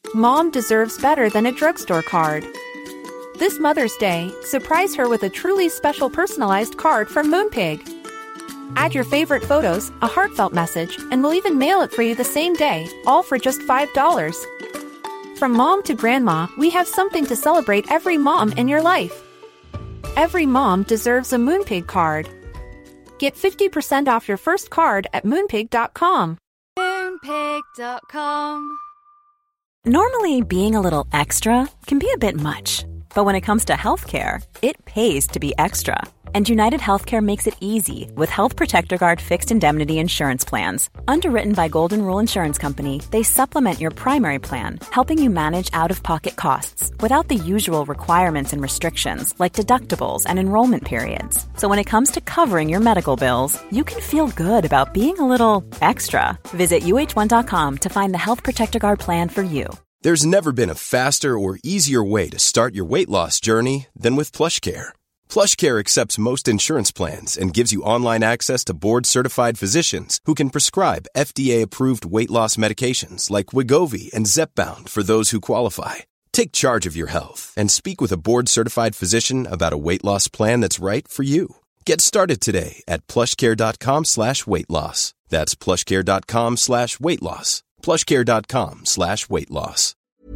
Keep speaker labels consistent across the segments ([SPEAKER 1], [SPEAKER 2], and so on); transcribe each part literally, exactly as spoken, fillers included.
[SPEAKER 1] Mom deserves better than a drugstore card. This Mother's Day, surprise her with a truly special personalized card from Moonpig. Add your favorite photos, a heartfelt message, and we'll even mail it for you the same day, all for just five dollars. From mom to grandma, we have something to celebrate every mom in your life. Every mom deserves a Moonpig card. Get fifty percent off your first card at moonpig dot com.
[SPEAKER 2] moonpig dot com.
[SPEAKER 3] Normally, being a little extra can be a bit much. But when it comes to healthcare, it pays to be extra. And United Healthcare makes it easy with Health Protector Guard fixed indemnity insurance plans. Underwritten by Golden Rule Insurance Company, they supplement your primary plan, helping you manage out-of-pocket costs without the usual requirements and restrictions like deductibles and enrollment periods. So when it comes to covering your medical bills, you can feel good about being a little extra. Visit U H one dot com to find the Health Protector Guard plan for you.
[SPEAKER 4] There's never been a faster or easier way to start your weight loss journey than with PlushCare. PlushCare accepts most insurance plans and gives you online access to board-certified physicians who can prescribe F D A-approved weight loss medications like Wegovy and Zepbound for those who qualify. Take charge of your health and speak with a board-certified physician about a weight loss plan that's right for you. Get started today at plushcare.com slash weight loss. That's plushcare.com slash weight loss. plushcare.com slash weight loss.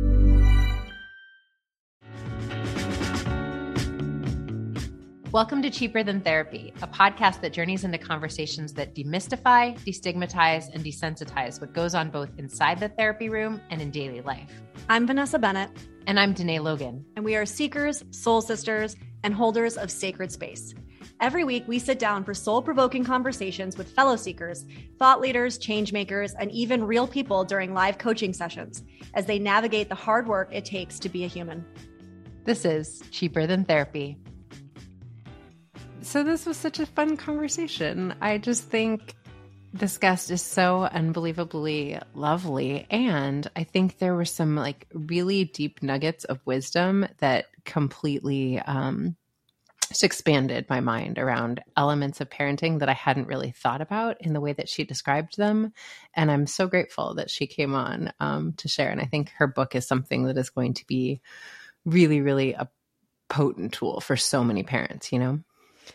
[SPEAKER 5] Welcome to Cheaper Than Therapy, a podcast that journeys into conversations that demystify, destigmatize, and desensitize what goes on both inside the therapy room and in daily life.
[SPEAKER 2] I'm Vanessa Bennett.
[SPEAKER 5] And I'm Danae Logan.
[SPEAKER 2] And we are seekers, soul sisters, and holders of sacred space. Every week, we sit down for soul-provoking conversations with fellow seekers, thought leaders, change makers, and even real people during live coaching sessions as they navigate the hard work it takes to be a human.
[SPEAKER 5] This is Cheaper Than Therapy.
[SPEAKER 6] So this was such a fun conversation. I just think this guest is so unbelievably lovely. And I think there were some like really deep nuggets of wisdom that completely um, just expanded my mind around elements of parenting that I hadn't really thought about in the way that she described them. And I'm so grateful that she came on um, to share. And I think her book is something that is going to be really, really a potent tool for so many parents, you know?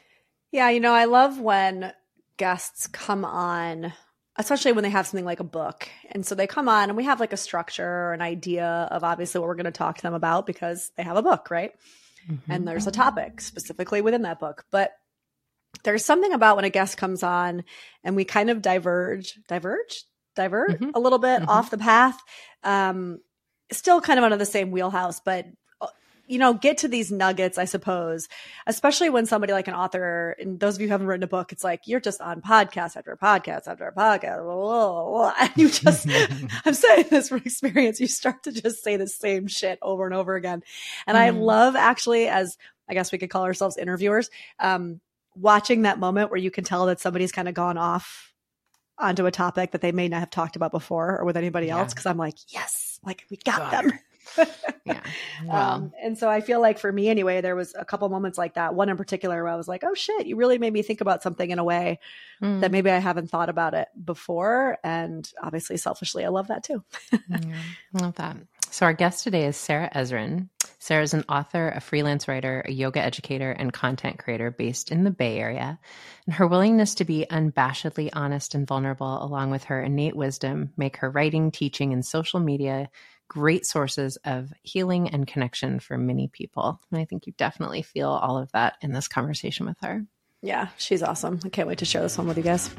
[SPEAKER 2] Yeah, you know, I love when guests come on, especially when they have something like a book. And so they come on and we have like a structure or an idea of obviously what we're going to talk to them about because they have a book, right? Mm-hmm. And there's a topic specifically within that book. But there's something about when a guest comes on and we kind of diverge, diverge, divert mm-hmm. a little bit mm-hmm. off the path, um, still kind of under the same wheelhouse, but you know, get to these nuggets, I suppose, especially when somebody like an author, and those of you who haven't written a book, it's like, you're just on podcast after podcast after podcast, blah, blah, blah, and you just, I'm saying this from experience, you start to just say the same shit over and over again. And mm. I love actually, as I guess we could call ourselves interviewers, um, watching that moment where you can tell that somebody's kind of gone off onto a topic that they may not have talked about before or with anybody yeah. else. Cause I'm like, yes, like we got, got them.
[SPEAKER 6] yeah. Well.
[SPEAKER 2] Um, and so I feel like for me anyway, there was a couple moments like that. One in particular where I was like, oh shit, you really made me think about something in a way mm. that maybe I haven't thought about it before. And obviously selfishly, I love that too.
[SPEAKER 6] yeah, I love that. So our guest today is Sarah Ezrin. Sarah is an author, a freelance writer, a yoga educator, and content creator based in the Bay Area. And her willingness to be unabashedly honest and vulnerable, along with her innate wisdom, make her writing, teaching, and social media great sources of healing and connection for many people. And I think you definitely feel all of that in this conversation with her.
[SPEAKER 2] Yeah, she's awesome. I can't wait to share this one with you guys.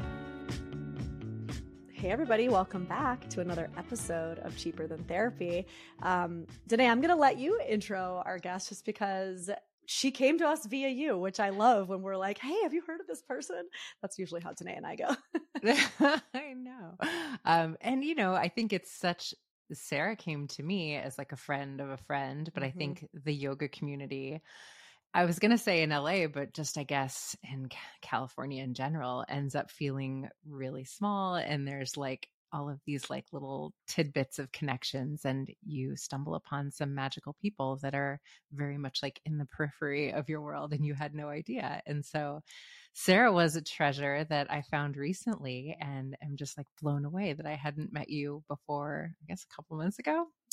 [SPEAKER 2] Hey, everybody. Welcome back to another episode of Cheaper Than Therapy. Um, Danae, I'm going to let you intro our guest just because she came to us via you, which I love when we're like, hey, have you heard of this person? That's usually how Danae and I go.
[SPEAKER 6] I know. Um, and, you know, I think it's such... Sarah came to me as like a friend of a friend, but mm-hmm. I think the yoga community, I was going to say in L A, but just I guess in California in general, ends up feeling really small. And there's like all of these like little tidbits of connections, and you stumble upon some magical people that are very much like in the periphery of your world and you had no idea. And so Sarah was a treasure that I found recently, and I'm just like blown away that I hadn't met you before, I guess a couple months ago.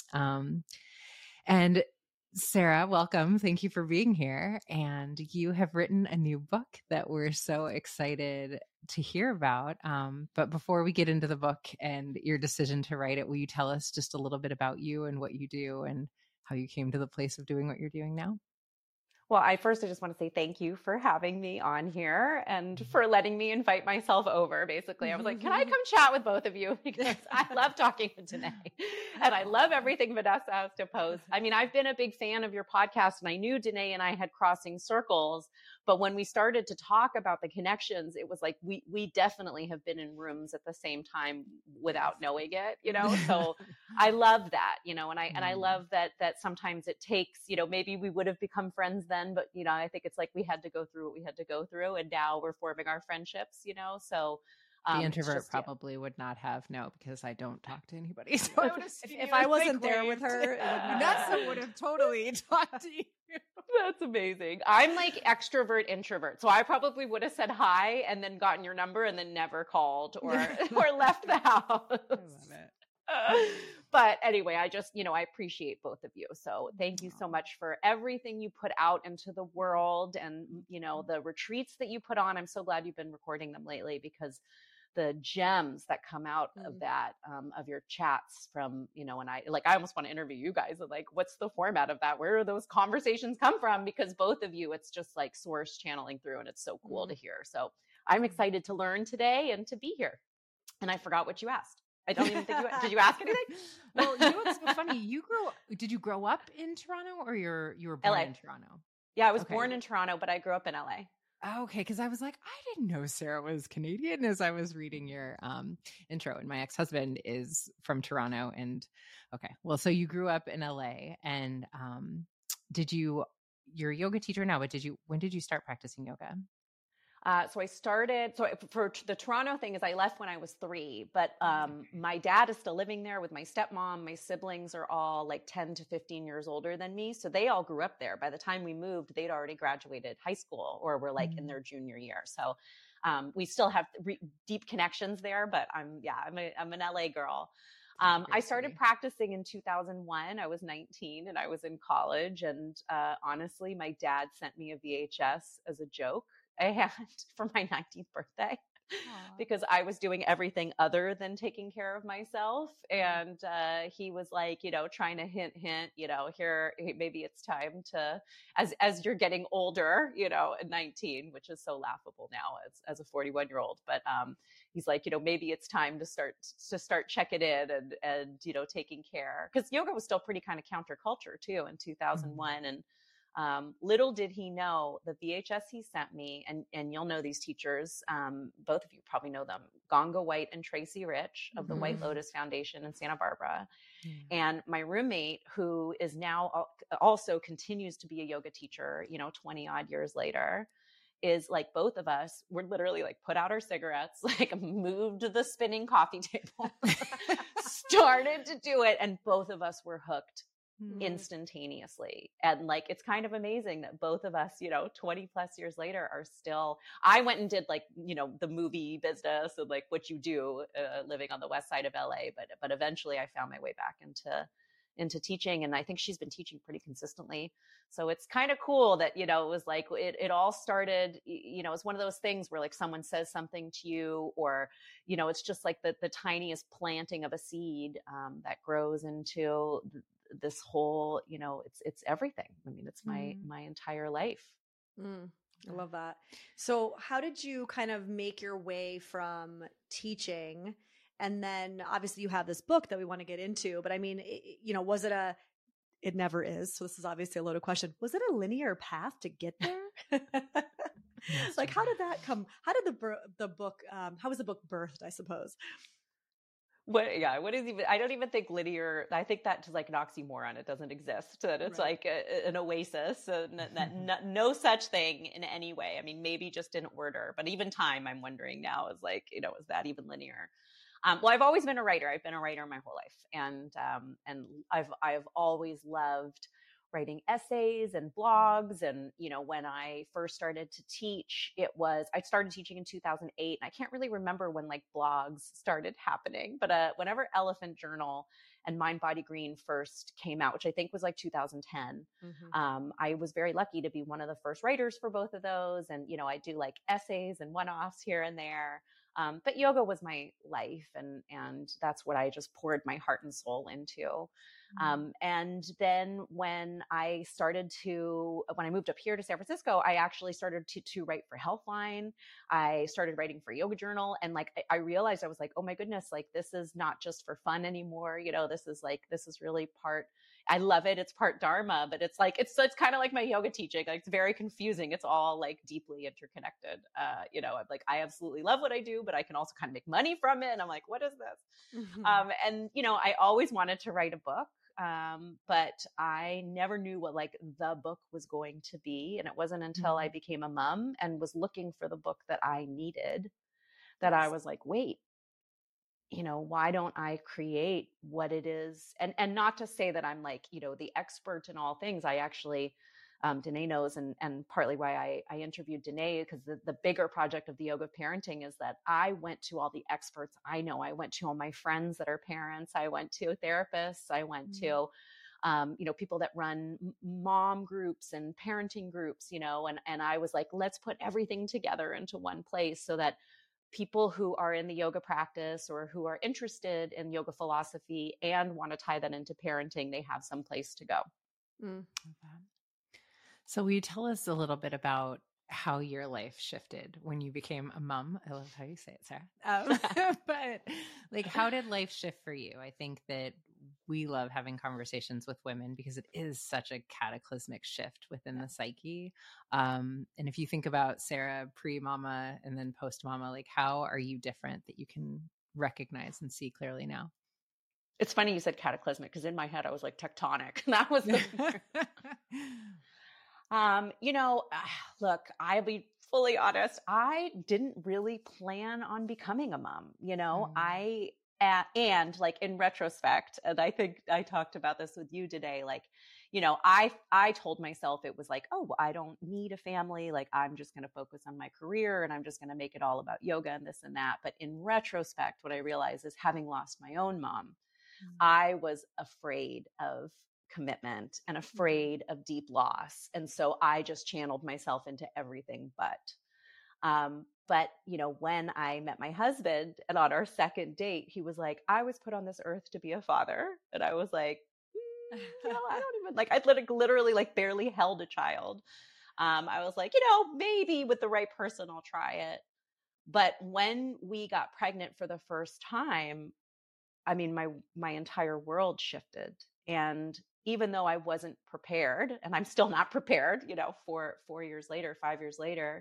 [SPEAKER 6] Um, and Sarah, welcome. Thank you for being here. And you have written a new book that we're so excited to hear about. Um, but before we get into the book and your decision to write it, will you tell us just a little bit about you and what you do and how you came to the place of doing what you're doing now?
[SPEAKER 7] Well, I first, I just want to say thank you for having me on here and for letting me invite myself over. Basically, I was like, can I come chat with both of you? Because I love talking with Danae and I love everything Vanessa has to post. I mean, I've been a big fan of your podcast and I knew Danae and I had crossing circles, but when we started to talk about the connections, it was like, we, we definitely have been in rooms at the same time without knowing it, you know? So I love that, you know, and I, and I love that, that sometimes it takes, you know, maybe we would have become friends then. But, you know, I think it's like we had to go through what we had to go through. And now we're forming our friendships, you know, so.
[SPEAKER 6] Um, the introvert just, probably yeah. would not have, no, because I don't talk to anybody. So I would
[SPEAKER 2] if, if I wasn't there with her,
[SPEAKER 6] Vanessa would have totally talked to you.
[SPEAKER 7] That's amazing. I'm like extrovert introvert. So I probably would have said hi and then gotten your number and then never called or, or left the house. I love it. But anyway, I just, you know, I appreciate both of you. So thank you so much for everything you put out into the world and, you know, the retreats that you put on. I'm so glad you've been recording them lately because the gems that come out mm. of that, um, of your chats from, you know, and I like, I almost want to interview you guys and like, what's the format of that? Where do those conversations come from? Because both of you, it's just like source channeling through and it's so cool mm. to hear. So I'm excited to learn today and to be here. And I forgot what you asked. I don't even think you, did you ask anything?
[SPEAKER 6] Well, you know what's so funny? You grew, did you grow up in Toronto or you're, you were born
[SPEAKER 7] L A.
[SPEAKER 6] in Toronto?
[SPEAKER 7] Yeah, I was
[SPEAKER 6] okay.
[SPEAKER 7] born in Toronto, but I grew up in L A.
[SPEAKER 6] Okay. Cause I was like, I didn't know Sarah was Canadian as I was reading your um, intro, and my ex-husband is from Toronto. And okay. Well, so you grew up in L A and um, did you, you're a yoga teacher now, but did you, when did you start practicing yoga?
[SPEAKER 7] Uh, so I started, so for the Toronto thing is I left when I was three, but, um, my dad is still living there with my stepmom. My siblings are all like ten to fifteen years older than me. So they all grew up there. By the time we moved, they'd already graduated high school or were like mm-hmm. in their junior year. So, um, we still have re- deep connections there, but I'm, yeah, I'm a, I'm an L A girl. Um, I started practicing in two thousand one. I was nineteen and I was in college. And, uh, honestly, my dad sent me a V H S as a joke. I had for my nineteenth birthday Aww. Because I was doing everything other than taking care of myself. And, uh, he was like, you know, trying to hint, hint, you know, here, maybe it's time to, as, as you're getting older, you know, at nineteen, which is so laughable now as, as a forty-one year old. But, um, he's like, you know, maybe it's time to start, to start checking in and, and, you know, taking care. Cause yoga was still pretty kind of counterculture too in two thousand one. Mm-hmm. And, Um, little did he know the V H S he sent me, and, and you'll know these teachers. Um, both of you probably know them, Ganga White and Tracy Rich of the mm-hmm. White Lotus Foundation in Santa Barbara. Mm-hmm. And my roommate, who is now also continues to be a yoga teacher, you know, twenty odd years later, is like both of us, we're literally like put out our cigarettes, like moved the spinning coffee table, started to do it. And both of us were hooked. Mm-hmm. instantaneously. And like, it's kind of amazing that both of us, you know, twenty plus years later are still, I went and did like, you know, the movie business and like what you do, uh, living on the west side of L A. But, but eventually I found my way back into, into teaching. And I think she's been teaching pretty consistently. So it's kind of cool that, you know, it was like, it, it all started, you know, it's one of those things where like someone says something to you, or, you know, it's just like the, the tiniest planting of a seed, um, that grows into the, this whole, you know, it's, it's everything. I mean, it's my, mm. my entire life.
[SPEAKER 2] Mm, I love that. So how did you kind of make your way from teaching? And then obviously you have this book that we want to get into, but I mean, it, you know, was it a, it never is. So this is obviously a loaded question. Was it a linear path to get there? Like, how did that come? How did the, the book, um, how was the book birthed, I suppose?
[SPEAKER 7] What, yeah, what is even, I don't even think linear, I think that's like an oxymoron. It doesn't exist. That it's right. like a, an oasis, and that no, no such thing in any way. I mean, maybe just in order, but even time, I'm wondering now is like, you know, is that even linear? Um, well, I've always been a writer. I've been a writer my whole life. And, um, and I've, I've always loved writing essays and blogs. And, you know, when I first started to teach, it was, I started teaching in two thousand eight. And I can't really remember when like blogs started happening, but, uh, whenever Elephant Journal and Mind Body Green first came out, which I think was like two thousand ten.
[SPEAKER 2] Mm-hmm.
[SPEAKER 7] Um, I was very lucky to be one of the first writers for both of those. And, you know, I do like essays and one-offs here and there. Um, but yoga was my life, and and that's what I just poured my heart and soul into. Mm-hmm. Um, and then when I started to, when I moved up here to San Francisco, I actually started to to write for Healthline. I started writing for Yoga Journal, and like I, I realized I was like, oh my goodness, like this is not just for fun anymore. You know, this is like this is really part. I love it. It's part Dharma, but it's like, it's, it's kind of like my yoga teaching. Like, it's very confusing. It's all like deeply interconnected. Uh, you know, I'm like, I absolutely love what I do, but I can also kind of make money from it. And I'm like, what is this? Mm-hmm. Um, and, you know, I always wanted to write a book. Um, but I never knew what like the book was going to be. And it wasn't until mm-hmm. I became a mom and was looking for the book that I needed that yes. I was like, wait, you know, why don't I create what it is? And and not to say that I'm like, you know, the expert in all things. I actually, um, Danae knows, and and partly why I, I interviewed Danae, because the, the bigger project of the Yoga of Parenting is that I went to all the experts I know. I went to all my friends that are parents. I went to therapists. I went mm-hmm. to, um, you know, people that run mom groups and parenting groups, you know, and, and I was like, let's put everything together into one place so that people who are in the yoga practice or who are interested in yoga philosophy and want to tie that into parenting, they have some place to go.
[SPEAKER 2] Mm.
[SPEAKER 6] So will you tell us a little bit about how your life shifted when you became a mom? I love how you say it, Sarah. Um, but like, how did life shift for you? I think that we love having conversations with women because it is such a cataclysmic shift within the psyche. Um, and if you think about Sarah pre-mama and then post-mama, like how are you different that you can recognize and see clearly now?
[SPEAKER 7] It's funny you said cataclysmic, because in my head I was like tectonic. That was the um, you know, look, I'll be fully honest. I didn't really plan on becoming a mom. You know, mm. I Uh, and like in retrospect, and I think I talked about this with you today, like, you know, I, I told myself it was like, oh, well, I don't need a family. Like, I'm just going to focus on my career and I'm just going to make it all about yoga and this and that. But in retrospect, what I realized is, having lost my own mom, mm-hmm. I was afraid of commitment and afraid of deep loss. And so I just channeled myself into everything but, um, But, you know, when I met my husband and on our second date, he was like, I was put on this earth to be a father. And I was like, mm, you know, I don't even like, I literally like barely held a child. Um, I was like, you know, maybe with the right person, I'll try it. But when we got pregnant for the first time, I mean, my, my entire world shifted. And even though I wasn't prepared, and I'm still not prepared, you know, four, four years later, five years later,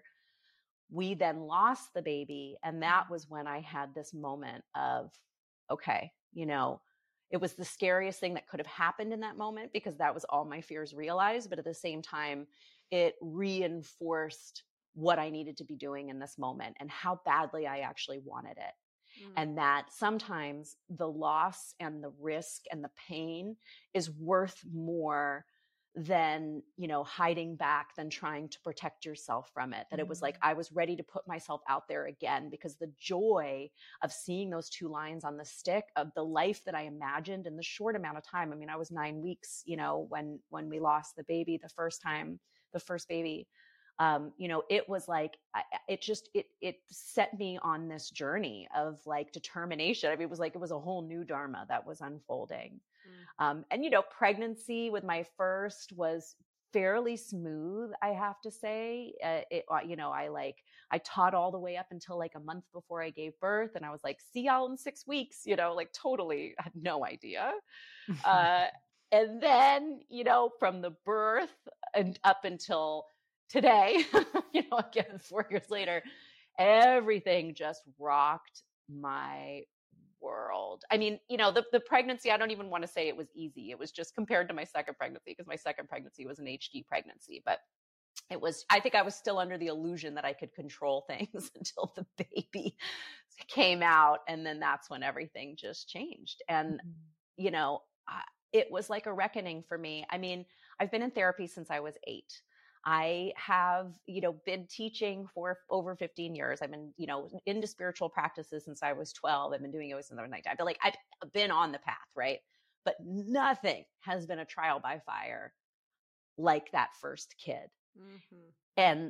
[SPEAKER 7] we then lost the baby. And that was when I had this moment of, okay, you know, it was the scariest thing that could have happened in that moment, because that was all my fears realized. But at the same time, it reinforced what I needed to be doing in this moment and how badly I actually wanted it. Mm. And that sometimes the loss and the risk and the pain is worth more than, you know, hiding back, than trying to protect yourself from it. That mm-hmm. it was like, I was ready to put myself out there again, because the joy of seeing those two lines on the stick of the life that I imagined in the short amount of time. I mean, I was nine weeks, you know, when, when we lost the baby, the first time, the first baby, um, you know, it was like, I, it just, it, it set me on this journey of like determination. I mean, it was like, it was a whole new Dharma that was unfolding. Um, and, you know, pregnancy with my first was fairly smooth, I have to say. Uh, it, you know, I like, I taught all the way up until like a month before I gave birth. And I was like, see y'all in six weeks, you know, like totally had no idea. uh, and then, you know, from the birth and up until today, you know, again, four years later, everything just rocked my world. I mean, you know, the, the pregnancy, I don't even want to say it was easy. It was just compared to my second pregnancy, because my second pregnancy was an H D pregnancy, but it was, I think I was still under the illusion that I could control things until the baby came out. And then that's when everything just changed. And, mm-hmm. you know, I, it was like a reckoning for me. I mean, I've been in therapy since I was eight. I have, you know, been teaching for over fifteen years. I've been, you know, into spiritual practices since I was twelve. I've been doing yoga since I was nineteen. I feel like I've been on the path, right? but nothing has been a trial by fire like that first kid. Mm-hmm. And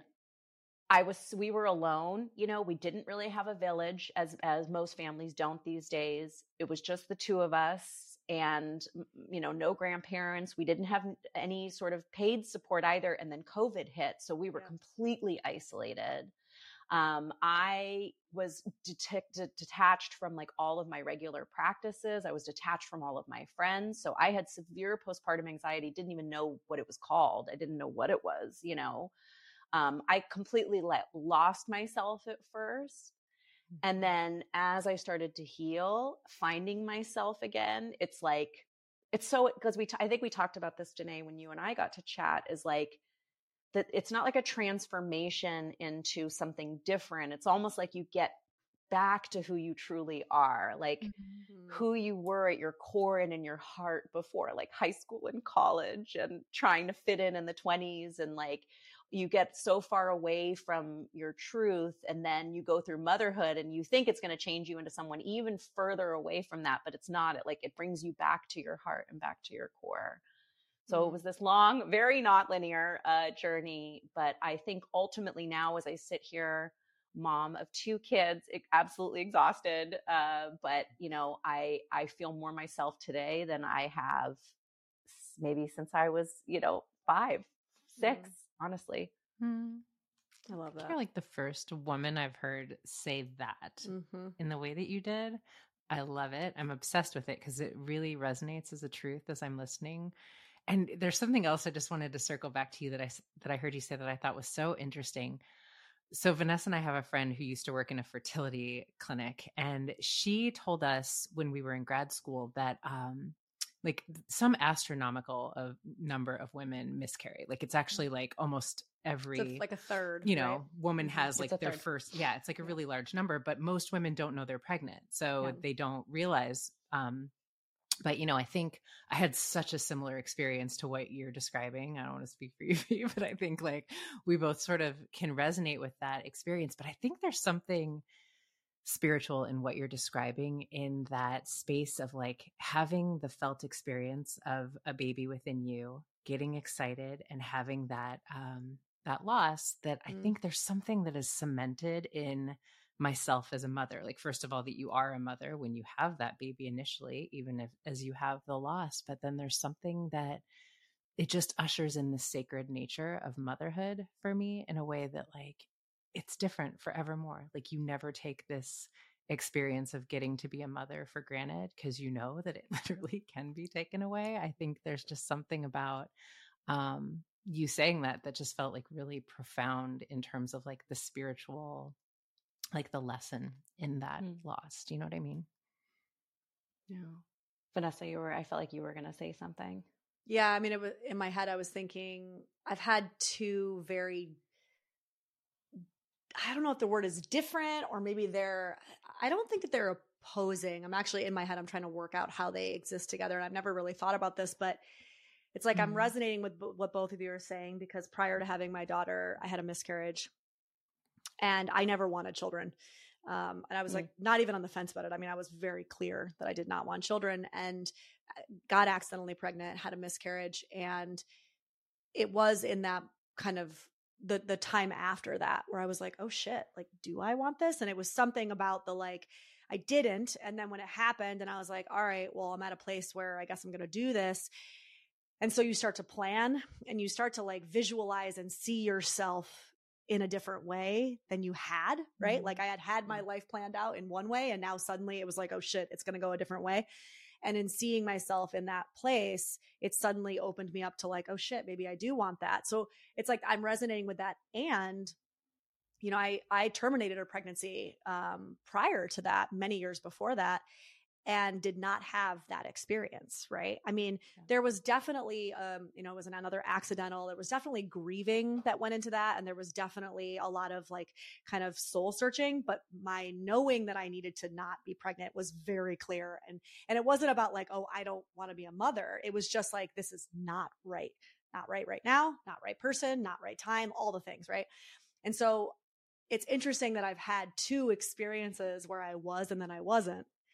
[SPEAKER 7] I was, we were alone, you know, we didn't really have a village as, as most families don't these days. It was just the two of us and, you know, no grandparents. We didn't have any sort of paid support either. And then COVID hit. So we were yeah. completely isolated. Um, I was detect- detached from like all of my regular practices. I was detached from all of my friends. So I had severe postpartum anxiety, didn't even know what it was called. I didn't know what it was, you know. Um, I completely let, lost myself at first. And then as I started to heal, finding myself again, it's like, it's so, because we, t- I think we talked about this, Janae, when you and I got to chat, is like, that it's not like a transformation into something different. It's almost like you get back to who you truly are, like mm-hmm. who you were at your core and in your heart before, like high school and college and trying to fit in in the twenties. And like, you get so far away from your truth, and then you go through motherhood and you think it's going to change you into someone even further away from that, but it's not. It like, it brings you back to your heart and back to your core. So mm-hmm. it was this long, very not linear uh, journey. But I think ultimately now, as I sit here, mom of two kids, absolutely exhausted. Uh, but, you know, I, I feel more myself today than I have maybe since I was, you know, five, six, mm-hmm. honestly.
[SPEAKER 6] Mm-hmm.
[SPEAKER 2] I love that.
[SPEAKER 6] You're like the first woman I've heard say that
[SPEAKER 2] mm-hmm.
[SPEAKER 6] in the way that you did. I love it. I'm obsessed with it because it really resonates as a truth as I'm listening. And there's something else I just wanted to circle back to you that I, that I heard you say that I thought was so interesting. So Vanessa and I have a friend who used to work in a fertility clinic, and she told us when we were in grad school that um, like some astronomical of number of women miscarry. Like it's actually like almost every,
[SPEAKER 2] so it's like a third,
[SPEAKER 6] you know,
[SPEAKER 2] right?
[SPEAKER 6] woman has
[SPEAKER 7] it's
[SPEAKER 6] like their
[SPEAKER 7] third.
[SPEAKER 6] first, yeah, it's like a really large number, but most women don't know they're pregnant. So
[SPEAKER 2] yeah.
[SPEAKER 6] they don't realize, um, but, you know, I think I had such a similar experience to what you're describing. I don't want to speak for you, but I think like we both sort of can resonate with that experience. But I think there's something spiritual in what you're describing in that space of like having the felt experience of a baby within you, getting excited and having that, um, that loss that I mm. think there's something that is cemented in myself as a mother. Like, first of all, that you are a mother when you have that baby initially, even if as you have the loss, but then there's something that it just ushers in the sacred nature of motherhood for me in a way that like, it's different forevermore. Like you never take this experience of getting to be a mother for granted because you know that it literally can be taken away. I think there's just something about, um, you saying that, that just felt like really profound in terms of like the spiritual, like the lesson in that mm. loss. Do you know what I mean?
[SPEAKER 7] Yeah. Vanessa, you were, I felt like you were going to say something.
[SPEAKER 2] Yeah. I mean, it was in my head, I was thinking I've had two very, I don't know if the word is different or maybe they're, I don't think that they're opposing. I'm actually in my head, I'm trying to work out how they exist together. And I've never really thought about this, but it's like, mm. I'm resonating with b- what both of you are saying, because prior to having my daughter, I had a miscarriage. And I never wanted children. Um, and I was mm. like, not even on the fence about it. I mean, I was very clear that I did not want children, and got accidentally pregnant, had a miscarriage. And it was in that kind of the, the time after that where I was like, oh shit, like, do I want this? And it was something about the, like, I didn't. And then when it happened and I was like, all right, well, I'm at a place where I guess I'm going to do this. And so you start to plan and you start to like visualize and see yourself in a different way than you had, right? Mm-hmm. Like I had had my life planned out in one way, and now suddenly it was like, oh shit, it's going to go a different way. And in seeing myself in that place, it suddenly opened me up to like, oh shit, maybe I do want that. So it's like, I'm resonating with that. And, you know, I, I terminated a pregnancy, um, prior to that, many years before that, and did not have that experience. Right. I mean, yeah. there was definitely, um, you know, it was another accidental, there was definitely grieving that went into that. And there was definitely a lot of like kind of soul searching, but my knowing that I needed to not be pregnant was very clear. And, and it wasn't about like, oh, I don't want to be a mother. It was just like, this is not right. Not right right now, not right person, not right time, all the things. Right. And so it's interesting that I've had two experiences where I was and then I wasn't.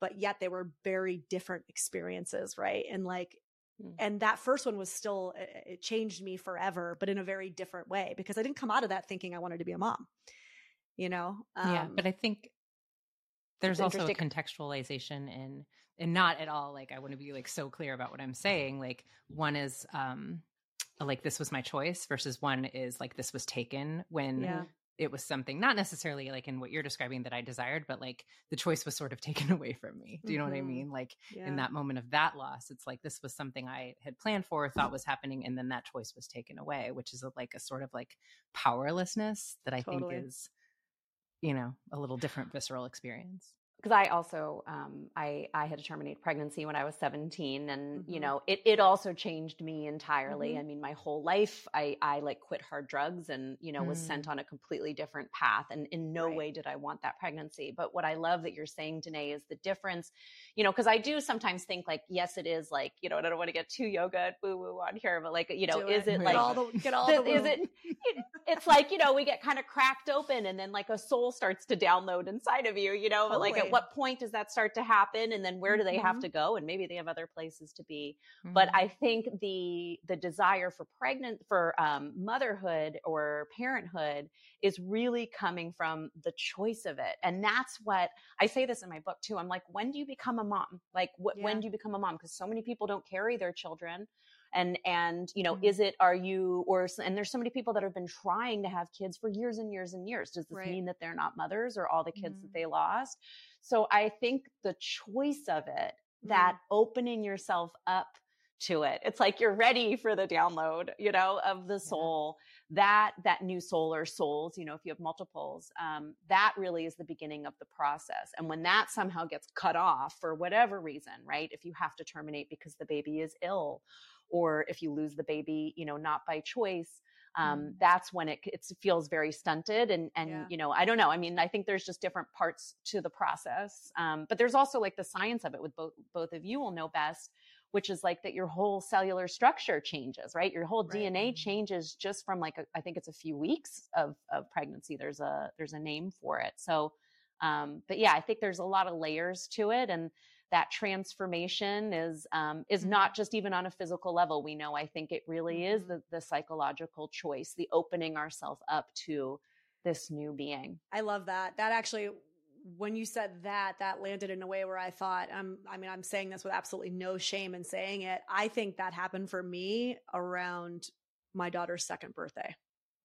[SPEAKER 2] but yet they were very different experiences. Right. And like,
[SPEAKER 7] Mm.
[SPEAKER 2] and that first one was still, it, it changed me forever, but in a very different way, because I didn't come out of that thinking I wanted to be a mom, you know? Um,
[SPEAKER 5] yeah. But I think there's
[SPEAKER 7] It's
[SPEAKER 5] also a
[SPEAKER 7] interesting.
[SPEAKER 5] contextualization in, and not at all, like, I want to be like so clear about what I'm saying. Like one is, um, like, this was my choice versus one is like, this was taken when
[SPEAKER 2] Yeah.
[SPEAKER 5] it was something not necessarily like in what you're describing that I desired, but like the choice was sort of taken away from me. Do you know
[SPEAKER 2] Mhm.
[SPEAKER 5] what I mean? Like
[SPEAKER 2] Yeah.
[SPEAKER 5] in that moment of that loss, it's like, this was something I had planned for, thought was happening. And then that choice was taken away, which is a, like a sort of like powerlessness that I
[SPEAKER 2] Totally.
[SPEAKER 5] think is, you know, a little different visceral experience.
[SPEAKER 7] Because I also, um, I, I had to terminate pregnancy when I was seventeen, and, you
[SPEAKER 2] Mhm.
[SPEAKER 7] know, it, it also changed me entirely.
[SPEAKER 2] Mhm.
[SPEAKER 7] I mean, my whole life, I, I like quit hard drugs and, you know, was sent
[SPEAKER 5] Mm.
[SPEAKER 7] on a completely different path. And in no
[SPEAKER 2] Right.
[SPEAKER 7] way did I want that pregnancy. But what I love that you're saying, Danae, is the difference, you know, because I do sometimes think like, yes, it is like, you know, and I don't want to get too yoga and woo woo on here, but like, you know,
[SPEAKER 2] Do
[SPEAKER 7] is it
[SPEAKER 2] Get
[SPEAKER 7] like,
[SPEAKER 2] all the, get all
[SPEAKER 7] the-
[SPEAKER 2] the
[SPEAKER 7] is
[SPEAKER 2] woo.
[SPEAKER 7] it, it it's like, you know, we get kind of cracked open and then like a soul starts to download inside of you, you know, but like at
[SPEAKER 2] Totally.
[SPEAKER 7] what point does that start to happen? And then where do they have
[SPEAKER 2] Mhm.
[SPEAKER 7] to go? And maybe they have other places to be.
[SPEAKER 5] Mm-hmm.
[SPEAKER 7] But I think the, the desire for pregnant, for um, motherhood or parenthood is really coming from the choice of it. And that's what I say this in my book too. I'm like, when do you become a mom? Like wh-
[SPEAKER 2] Yeah.
[SPEAKER 7] when do you become a mom? Because so many people don't carry their children. And, and, you know,
[SPEAKER 5] Mhm.
[SPEAKER 7] is it, are you, or, and there's so many people that have been trying to have kids for years and years and years. Does this
[SPEAKER 2] Right.
[SPEAKER 7] mean that they're not mothers or all the kids
[SPEAKER 5] Mhm.
[SPEAKER 7] that they lost? So I think the choice of it, that opening yourself up to it, it's like you're ready for the download, you know, of the soul, that, that new soul or souls, you know, if you have multiples, um, that really is the beginning of the process. And when that somehow gets cut off for whatever reason, right? If you have to terminate because the baby is ill, or if you lose the baby, you know, not by choice, um,
[SPEAKER 5] Mm.
[SPEAKER 7] that's when it, it feels very stunted. And, and,
[SPEAKER 2] Yeah.
[SPEAKER 7] you know, I don't know. I mean, I think there's just different parts to the process. Um, but there's also like the science of it, with both, both of you will know best, which is like that your whole cellular structure changes, right? Your whole
[SPEAKER 2] Right.
[SPEAKER 7] D N A changes just from like, a, I think it's a few weeks of, of pregnancy. There's a, there's a name for it. So, um, but yeah, I think there's a lot of layers to it. And that transformation is, um, is
[SPEAKER 5] Mhm.
[SPEAKER 7] not just even on a physical level. We know, I think it really is
[SPEAKER 2] Mhm.
[SPEAKER 7] the, the psychological choice, the opening ourselves up to this new being.
[SPEAKER 2] I love that. That actually, when you said that, that landed in a way where I thought, um, I mean, I'm saying this with absolutely no shame in saying it. I think that happened for me around my daughter's second birthday.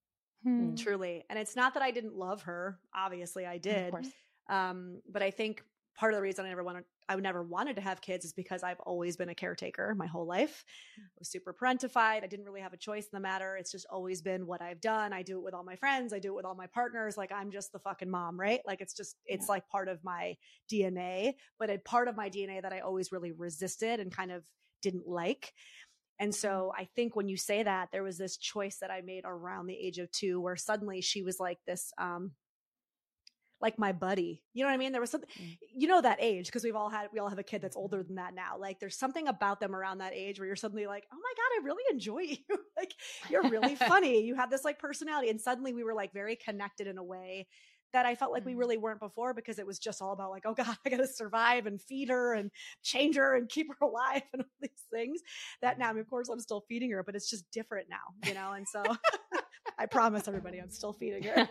[SPEAKER 5] Hmm.
[SPEAKER 2] Truly. And it's not that I didn't love her. Obviously I
[SPEAKER 7] Of
[SPEAKER 2] did.
[SPEAKER 7] course.
[SPEAKER 2] Um, but I think part of the reason I never wanted, I never wanted to have kids is because I've always been a caretaker my whole life. I was super parentified. I didn't really have a choice in the matter. It's just always been what I've done. I do it with all my friends. I do it with all my partners. Like I'm just the fucking mom, right? Like it's just, it's
[SPEAKER 7] Yeah.
[SPEAKER 2] like part of my D N A, but a part of my D N A that I always really resisted and kind of didn't like. And so I think when you say that, there was this choice that I made around the age of two where suddenly she was like this, um, like my buddy, you know what I mean? There was something,
[SPEAKER 7] Mm.
[SPEAKER 2] you know, that age, because we've all had, we all have a kid that's older than that now. Like there's something about them around that age where you're suddenly like, oh my God, I really enjoy you. Like you're really funny. You have this like personality. And suddenly we were like very connected in a way that I felt like we
[SPEAKER 5] Mm.
[SPEAKER 2] really weren't before, because it was just all about like, oh God, I got to survive and feed her and change her and keep her alive and all these things that now, I mean, of course I'm still feeding her, but it's just different now, you know? And so I promise everybody I'm still feeding her.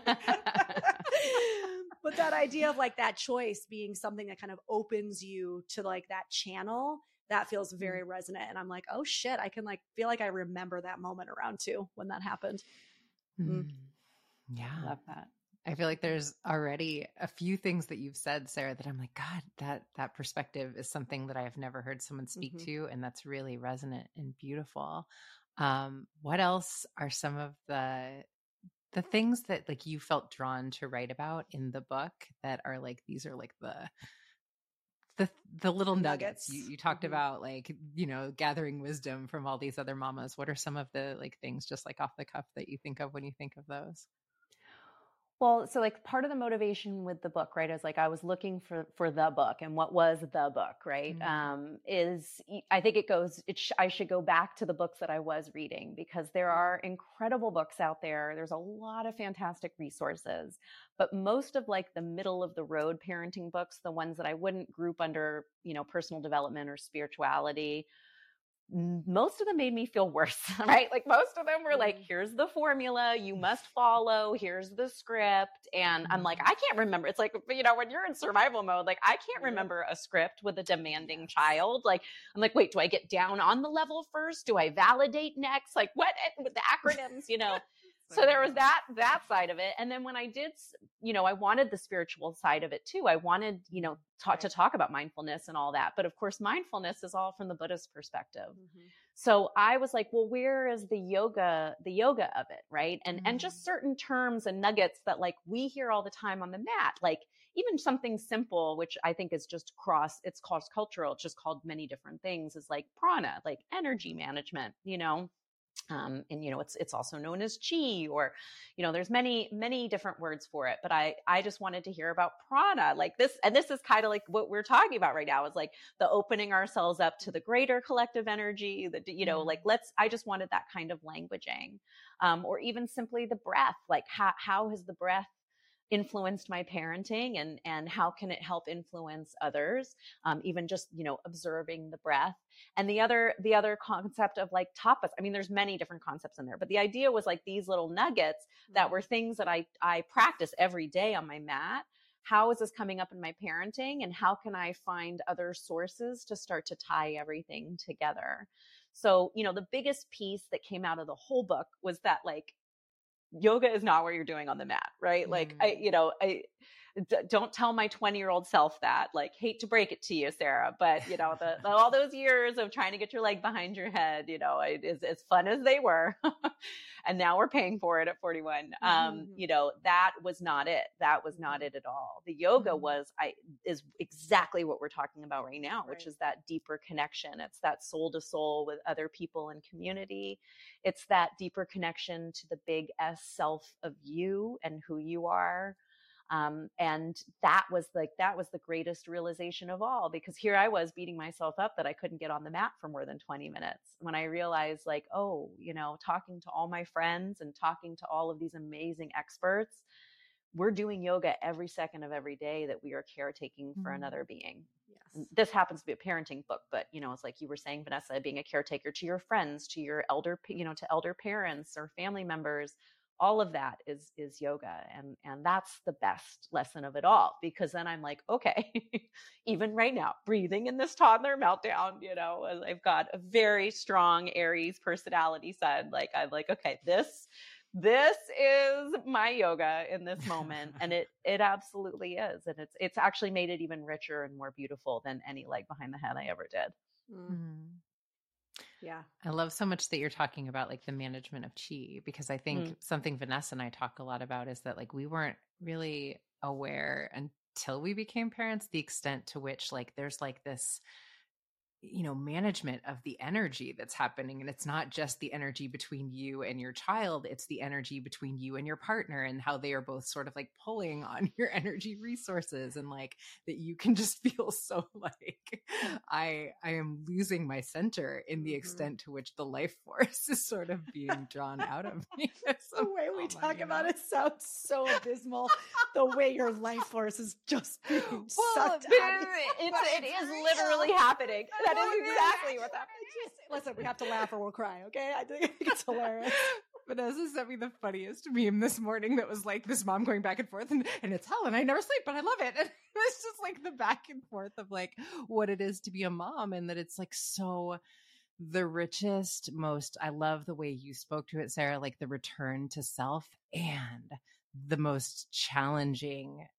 [SPEAKER 2] But that idea of like that choice being something that kind of opens you to like that channel, that feels very
[SPEAKER 7] Mm.
[SPEAKER 2] resonant. And I'm like, oh shit, I can like feel like I remember that moment around two when that happened.
[SPEAKER 5] Mm. Yeah.
[SPEAKER 7] Love that.
[SPEAKER 5] I feel like there's already a few things that you've said, Sarah, that I'm like, God, that that perspective is something that I have never heard someone speak
[SPEAKER 2] Mhm.
[SPEAKER 5] to, and that's really resonant and beautiful. Um, what else are some of the the things that like you felt drawn to write about in the book that are like, these are like the the the little
[SPEAKER 2] The
[SPEAKER 5] nuggets.
[SPEAKER 2] nuggets.
[SPEAKER 5] You you talked
[SPEAKER 2] Mhm.
[SPEAKER 5] about like, you know, gathering wisdom from all these other mamas. What are some of the like things just like off the cuff that you think of when you think of those?
[SPEAKER 7] Well, so like part of the motivation with the book, right, is like I was looking for for the book, and what was the book, right?
[SPEAKER 5] Mm-hmm.
[SPEAKER 7] Um, is I think it goes. It sh- I should go back to the books that I was reading, because there are incredible books out there. There's a lot of fantastic resources, but most of like the middle of the road parenting books, the ones that I wouldn't group under, you know, personal development or spirituality, most of them made me feel worse, right? Like most of them were like, here's the formula you must follow. Here's the script. And I'm like, I can't remember. It's like, you know, when you're in survival mode, like I can't remember a script with a demanding child. Like, I'm like, wait, do I get down on the level first? Do I validate next? Like what with the acronyms, you know? So there was that, that side of it. And then when I did, you know, I wanted the spiritual side of it too. I wanted, you know, ta- to talk about mindfulness and all that. But of course, mindfulness is all from the Buddhist perspective. Mm-hmm. So I was like, well, where is the yoga, the yoga of it? Right. And, mm-hmm. and just certain terms and nuggets that like we hear all the time on the mat, like even something simple, which I think is just cross, it's cross cultural. It's just called many different things, is like prana, like energy management, you know. Um, and, you know, it's, it's also known as chi, or, you know, there's many, many different words for it, but I, I just wanted to hear about prana like this. And this is kind of like what we're talking about right now, is like the opening ourselves up to the greater collective energy that, you know, like let's, I just wanted that kind of languaging, um, or even simply the breath, like how, how has the breath influenced my parenting, and, and how can it help influence others? Um, even just, you know, observing the breath. And the other, the other concept of like tapas. I mean, there's many different concepts in there, but the idea was like these little nuggets that were things that I, I practice every day on my mat. How is this coming up in my parenting, and how can I find other sources to start to tie everything together? So, you know, the biggest piece that came out of the whole book was that like, yoga is not what you're doing on the mat, right? Mm. Like, I, you know, I d- don't tell my twenty year old self that, like, hate to break it to you, Sarah, but you know, the, the all those years of trying to get your leg behind your head, you know, it is as fun as they were. And now we're paying for it at forty-one. Mm-hmm. Um, you know, that was not it. That was not it at all. The yoga mm-hmm. was, I, is exactly what we're talking about right now, right. which is that deeper connection. It's that soul to soul with other people and community. It's that deeper connection to the big S self of you and who you are. Um, and that was like, that was the greatest realization of all, because here I was beating myself up that I couldn't get on the mat for more than twenty minutes, when I realized like, oh, you know, talking to all my friends and talking to all of these amazing experts, we're doing yoga every second of every day that we are caretaking for mm-hmm. another being. Yes. This happens to be a parenting book, but you know, it's like you were saying, Vanessa, being a caretaker to your friends, to your elder, you know, to elder parents or family members. All of that is, is yoga. And, and that's the best lesson of it all, because then I'm like, okay, even right now, breathing in this toddler meltdown, you know, I've got a very strong Aries personality side. Like, I'm like, okay, this, this is my yoga in this moment. And it, it absolutely is. And it's, it's actually made it even richer and more beautiful than any leg behind the head I ever did.
[SPEAKER 2] Mm-hmm. Yeah.
[SPEAKER 5] I love so much that you're talking about like the management of chi, because I think mm. something Vanessa and I talk a lot about is that like we weren't really aware until we became parents, the extent to which like there's like this, you know, management of the energy that's happening. And it's not just the energy between you and your child, it's the energy between you and your partner, and how they are both sort of like pulling on your energy resources, and like that you can just feel so like I I am losing my center in the mm-hmm. extent to which the life force is sort of being drawn out of me.
[SPEAKER 2] So, the way we talk about know? It sounds so abysmal. The way your life force is just being well, sucked out.
[SPEAKER 7] It's, it is literally happening. That is exactly what's happening.
[SPEAKER 2] Listen, we have to laugh or we'll cry, okay? I think it's hilarious.
[SPEAKER 5] Vanessa sent me the funniest meme this morning that was like this mom going back and forth, and, and it's hell, and I never sleep, but I love it. And it's just like the back and forth of like what it is to be a mom, and that it's like so the richest, most, I love the way you spoke to it, Sarah, like the return to self, and the most challenging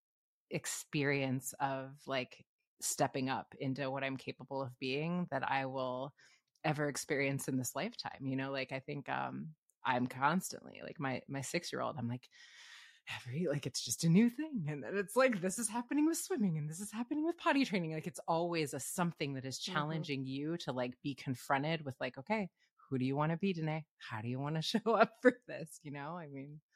[SPEAKER 5] experience of like stepping up into what I'm capable of being that I will ever experience in this lifetime. You know, like I think um, I'm constantly like my, my six-year-old, I'm like, every, like, it's just a new thing. And then it's like, this is happening with swimming and this is happening with potty training. Like it's always a something that is challenging mm-hmm. you to like be confronted with like, okay, who do you want to be, Danae? How do you want to show up for this? You know, I mean,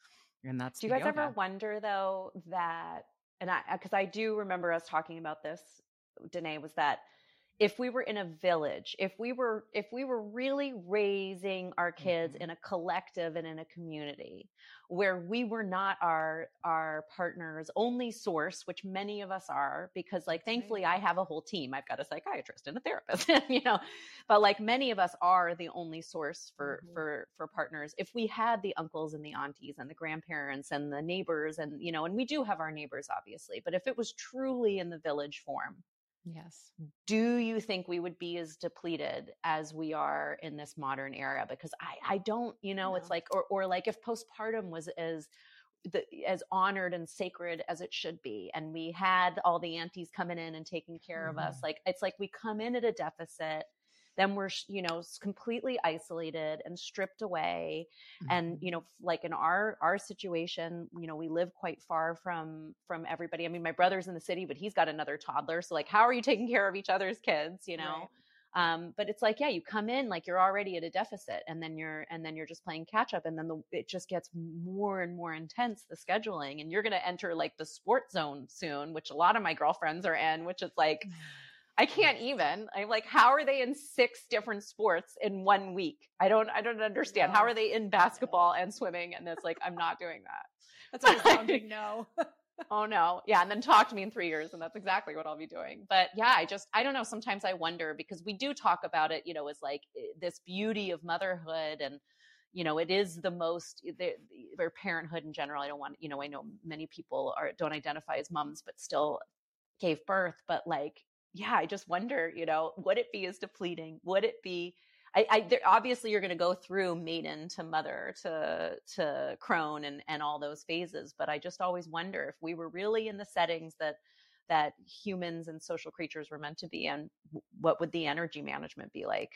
[SPEAKER 5] And that's
[SPEAKER 7] Do you
[SPEAKER 5] the
[SPEAKER 7] guys
[SPEAKER 5] yoga.
[SPEAKER 7] ever wonder though that, and I, because I do remember us talking about this, Danae, was that if we were in a village, if we were, if we were really raising our kids
[SPEAKER 5] Mhm.
[SPEAKER 7] in a collective and in a community where we were not our, our partner's only source, which many of us are, because like, thankfully I have a whole team. I've got a psychiatrist and a therapist, you know, but like many of us are the only source for,
[SPEAKER 2] Mhm.
[SPEAKER 7] for, for partners. If we had the uncles and the aunties and the grandparents and the neighbors and, you know, and we do have our neighbors obviously, but if it was truly in the village form,
[SPEAKER 5] Yes.
[SPEAKER 7] do you think we would be as depleted as we are in this modern era? Because I, I don't, you know,
[SPEAKER 2] No.
[SPEAKER 7] it's like, or, or like if postpartum was as, the, as honored and sacred as it should be. And we had all the aunties coming in and taking care
[SPEAKER 5] Mhm.
[SPEAKER 7] of us. Like, it's like we come in at a deficit, then we're, you know, completely isolated and stripped away. And, you know, like in our, our situation, you know, we live quite far from, from everybody. I mean, my brother's in the city, but he's got another toddler. So like, how are you taking care of each other's kids, you know? Right. Um, but it's like, yeah, you come in, like you're already at a deficit and then you're, and then you're just playing catch up. And then the, it just gets more and more intense, the scheduling, and you're going to enter like the sports zone soon, which a lot of my girlfriends are in, which is like, I can't even. I'm like, how are they in six different sports in one week? I don't, I don't understand.
[SPEAKER 2] No.
[SPEAKER 7] How are they in basketball and swimming? And it's like, I'm not doing that.
[SPEAKER 2] That's always sounding no.
[SPEAKER 7] Oh no. Yeah. And then talk to me in three years. And that's exactly what I'll be doing. But yeah, I just, I don't know. Sometimes I wonder, because we do talk about it, you know, as like this beauty of motherhood, and, you know, it is the most, their parenthood in general. I don't want, you know, I know many people are, don't identify as moms, but still gave birth. But like, yeah, I just wonder, you know, would it be as depleting? Would it be, I, I there, obviously you're going to go through maiden to mother to, to crone and, and all those phases. But I just always wonder if we were really in the settings that, that humans and social creatures were meant to be, and what would the energy management be like?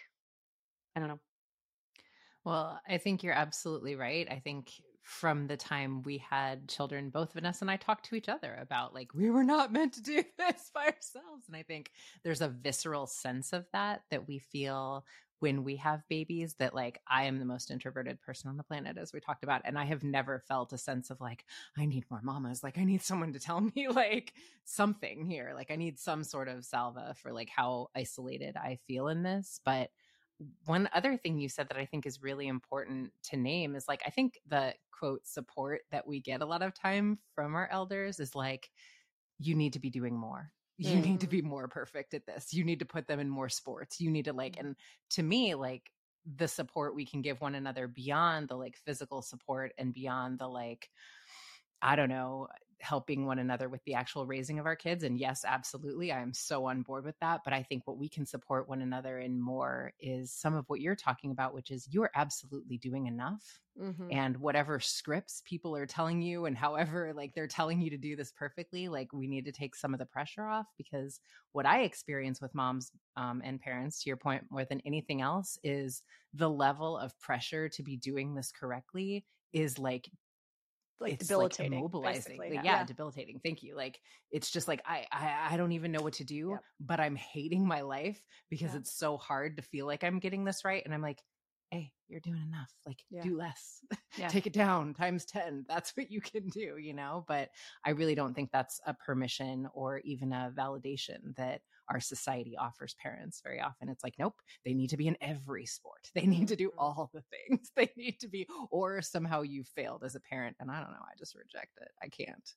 [SPEAKER 7] I don't know.
[SPEAKER 5] Well, I think you're absolutely right. I think from the time we had children, both Vanessa and I talked to each other about like, we were not meant to do this by ourselves. And I think there's a visceral sense of that, that we feel when we have babies, that like, I am the most introverted person on the planet, as we talked about. And I have never felt a sense of like, I need more mamas. Like I need someone to tell me like something here. Like I need some sort of salva for like how isolated I feel in this. But one other thing you said that I think is really important to name is like, I think the quote support that we get a lot of time from our elders is like, you need to be doing more. You mm. need to be more perfect at this. You need to put them in more sports. You need to like, and to me, like the support we can give one another beyond the like physical support and beyond the like, I don't know, helping one another with the actual raising of our kids. And yes, absolutely. I am so on board with that. But I think what we can support one another in more is some of what you're talking about, which is you're absolutely doing enough. Mm-hmm. And whatever scripts people are telling you and however, like they're telling you to do this perfectly, like we need to take some of the pressure off, because what I experience with moms um, and parents, to your point, more than anything else, is the level of pressure to be doing this correctly is like,
[SPEAKER 2] like
[SPEAKER 5] it's
[SPEAKER 2] debilitating,
[SPEAKER 5] like immobilizing.
[SPEAKER 2] like,
[SPEAKER 5] yeah,
[SPEAKER 2] yeah,
[SPEAKER 5] debilitating. Thank you. Like, it's just like, I, I, I don't even know what to do,
[SPEAKER 2] yep.
[SPEAKER 5] but I'm hating my life because
[SPEAKER 2] yeah.
[SPEAKER 5] it's so hard to feel like I'm getting this right. And I'm like, hey, you're doing enough. Like yeah. do less, yeah. take it down times ten. That's what you can do, you know? But I really don't think that's a permission or even a validation that our society offers parents very often. It's like, nope, they need to be in every sport. They need to do all the things they need to be, or somehow you failed as a parent. And I don't know, I just reject it. I can't.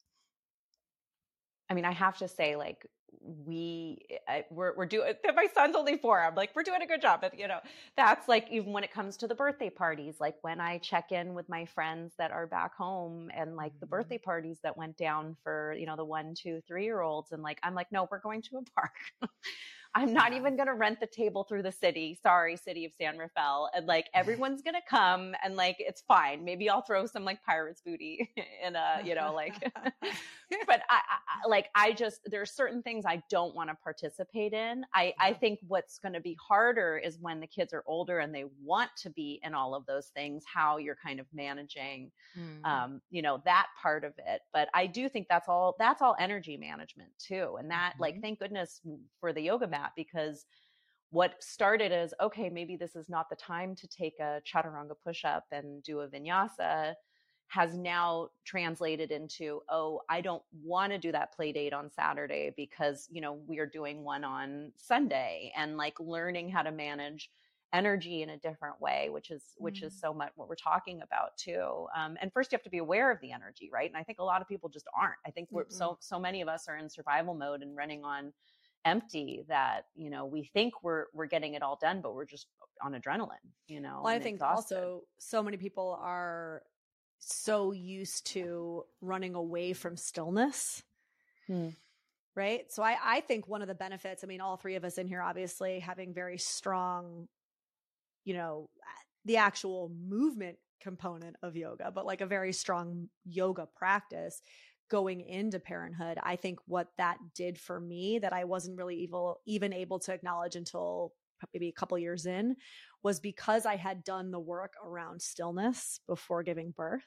[SPEAKER 7] I mean, I have to say, like, we, I, we're, we're doing, my son's only four. I'm like, we're doing a good job. But, you know, that's like, even when it comes to the birthday parties, like when I check in with my friends that are back home and like the birthday parties that went down for, you know, the one, two, three year olds. And like, I'm like, no, we're going to a park. I'm not even going to rent the table through the city. Sorry, city of San Rafael. And like, everyone's going to come and like, it's fine. Maybe I'll throw some like pirates booty in a, you know, like, but I, I like, I just, there are certain things I don't want to participate in. I, I think what's going to be harder is when the kids are older and they want to be in all of those things, how you're kind of managing, mm. um, you know, that part of it. But I do think that's all, that's all energy management too. And that mm-hmm. like, thank goodness for the yoga mat, because what started as, okay, maybe this is not the time to take a chaturanga push-up and do a vinyasa, has now translated into, oh, I don't want to do that play date on Saturday because, you know, we are doing one on Sunday, and like learning how to manage energy in a different way, which is, which mm. is so much what we're talking about too. Um, and first you have to be aware of the energy, right? And I think a lot of people just aren't. I think we're mm-hmm. so, so many of us are in survival mode and running on empty that, you know, we think we're, we're getting it all done, but we're just on adrenaline, you know.
[SPEAKER 2] Well, I think exhausted. Also so many people are so used to running away from stillness. Hmm. Right. So I, I think one of the benefits, I mean, all three of us in here, obviously having very strong, you know, the actual movement component of yoga, but like a very strong yoga practice going into parenthood. I think what that did for me that I wasn't really evil, even able to acknowledge until maybe a couple years in, was because I had done the work around stillness before giving birth.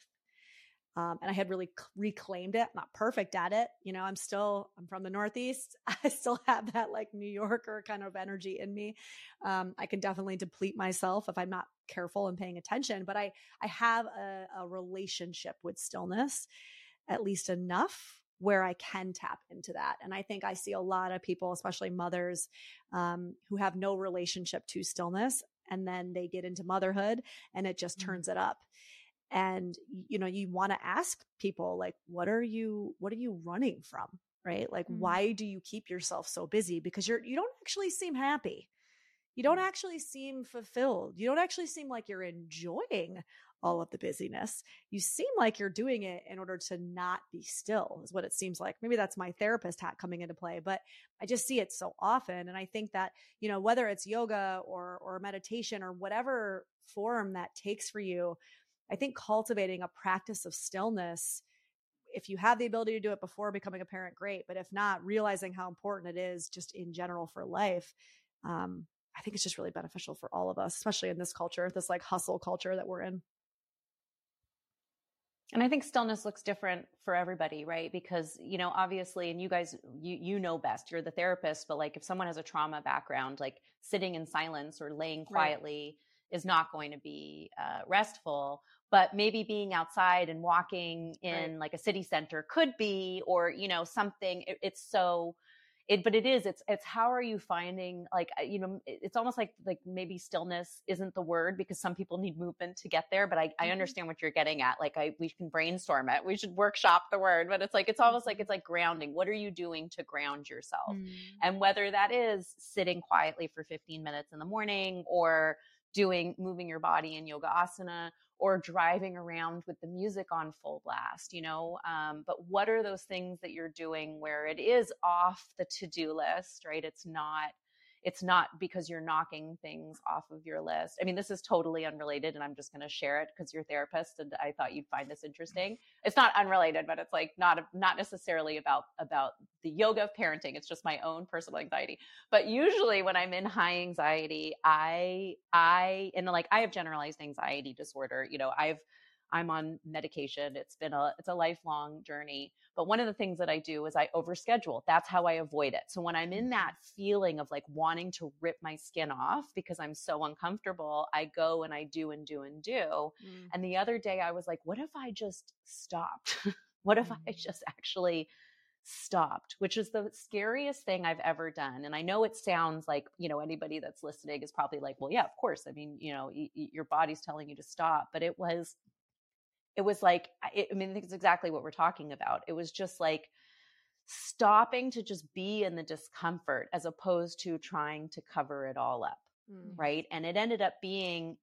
[SPEAKER 2] Um, and I had really c- reclaimed it. I'm not perfect at it. You know, I'm still, I'm from the Northeast. I still have that like New Yorker kind of energy in me. Um, I can definitely deplete myself if I'm not careful and paying attention, but I, I have a, a relationship with stillness, at least enough where I can tap into that. And I think I see a lot of people, especially mothers, um, who have no relationship to stillness. And then they get into motherhood and it just turns it up. And, you know, you want to ask people like, what are you, what are you running from? Right? Like, mm-hmm. why do you keep yourself so busy? Because you're, you don't actually seem happy. You don't actually seem fulfilled. You don't actually seem like you're enjoying all of the busyness. You seem like you're doing it in order to not be still, is what it seems like. Maybe that's my therapist hat coming into play, but I just see it so often. And I think that, you know, whether it's yoga or, or meditation or whatever form that takes for you, I think cultivating a practice of stillness, if you have the ability to do it before becoming a parent, great. But if not, realizing how important it is just in general for life, um, I think it's just really beneficial for all of us, especially in this culture, this like hustle culture that we're in.
[SPEAKER 7] And I think stillness looks different for everybody, right? Because, you know, obviously, and you guys, you, you know best, you're the therapist, but like if someone has a trauma background, like sitting in silence or laying quietly right. is not going to be uh, restful, but maybe being outside and walking in right. like a city center could be, or, you know, something it, it's so It, but it is, it's, it's how are you finding, like, you know, it's almost like, like maybe stillness isn't the word because some people need movement to get there, but I, I understand what you're getting at. Like I, we can brainstorm it. We should workshop the word, but it's like, it's almost like, it's like grounding. What are you doing to ground yourself? Mm. And whether that is sitting quietly for fifteen minutes in the morning or doing, moving your body in yoga asana or driving around with the music on full blast, you know, um, but what are those things that you're doing where it is off the to-do list, right? It's not, it's not because you're knocking things off of your list. I mean, this is totally unrelated and I'm just going to share it because you're a therapist and I thought you'd find this interesting. It's not unrelated, but it's like not, not necessarily about, about the yoga of parenting. It's just my own personal anxiety. But usually when I'm in high anxiety, I, I, and like, I have generalized anxiety disorder. You know, I've, I'm on medication. It's been a, it's a lifelong journey. But one of the things that I do is I overschedule. That's how I avoid it. So when I'm in that feeling of like wanting to rip my skin off because I'm so uncomfortable, I go and I do and do and do. Mm. And the other day I was like, what if I just stopped? What if mm. I just actually stopped, which is the scariest thing I've ever done. And I know it sounds like, you know, anybody that's listening is probably like, well, yeah, of course. I mean, you know, y- y- your body's telling you to stop, but it was It was like, I mean, I think it's exactly what we're talking about. It was just like stopping to just be in the discomfort as opposed to trying to cover it all up. Mm. Right. And it ended up being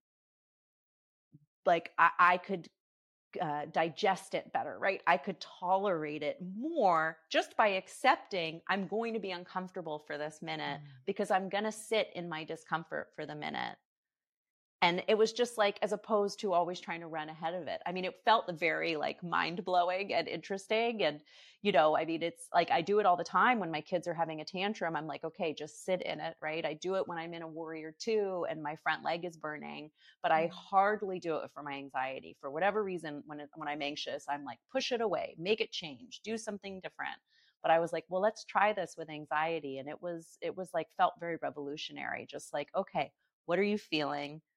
[SPEAKER 7] like, I, I could uh, digest it better, right? I could tolerate it more just by accepting I'm going to be uncomfortable for this minute mm. because I'm going to sit in my discomfort for the minute. And it was just like, as opposed to always trying to run ahead of it. I mean, it felt very like mind blowing and interesting. And, you know, I mean, it's like, I do it all the time when my kids are having a tantrum. I'm like, okay, just sit in it. Right. I do it when I'm in a warrior two and my front leg is burning, but I hardly do it for my anxiety. For whatever reason, when it, when I'm anxious, I'm like, push it away, make it change, do something different. But I was like, well, let's try this with anxiety. And it was, it was like, felt very revolutionary. Just like, okay, what are you feeling?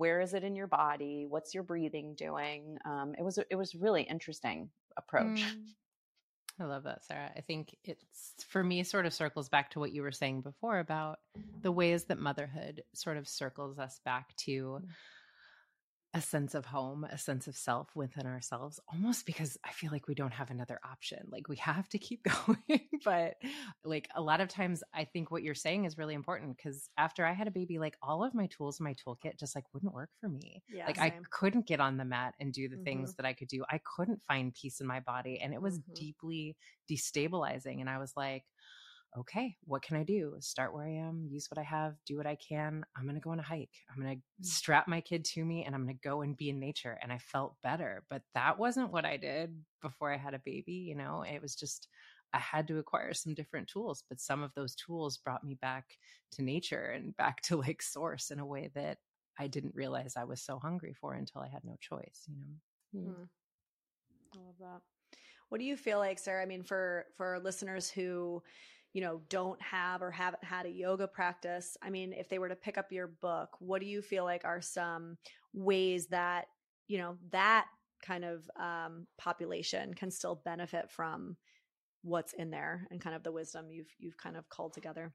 [SPEAKER 7] where is it in your body? What's your breathing doing? Um, it was, it was really interesting approach.
[SPEAKER 5] Mm. I love that, Sarah. I think it's, for me, sort of circles back to what you were saying before about the ways that motherhood sort of circles us back to a sense of home, a sense of self within ourselves, almost because I feel like we don't have another option. Like we have to keep going. But like a lot of times I think what you're saying is really important, because after I had a baby, like all of my tools in my toolkit just like wouldn't work for me.
[SPEAKER 2] Yeah,
[SPEAKER 5] like
[SPEAKER 2] same.
[SPEAKER 5] I couldn't get on the mat and do the
[SPEAKER 2] Mhm.
[SPEAKER 5] things that I could do. I couldn't find peace in my body. And it was
[SPEAKER 2] Mhm.
[SPEAKER 5] deeply destabilizing. And I was like, okay, what can I do? Start where I am, use what I have, do what I can. I'm going to go on a hike. I'm going to strap my kid to me and I'm going to go and be in nature. And I felt better, but that wasn't what I did before I had a baby. You know, it was just, I had to acquire some different tools, but some of those tools brought me back to nature and back to like source in a way that I didn't realize I was so hungry for until I had no choice, you know?
[SPEAKER 2] Mm. I love that. What do you feel like, Sarah? I mean, for, for listeners who, you know, don't have or haven't had a yoga practice, I mean, if they were to pick up your book, what do you feel like are some ways that, you know, that kind of um, population can still benefit from what's in there and kind of the wisdom you've, you've kind of culled together?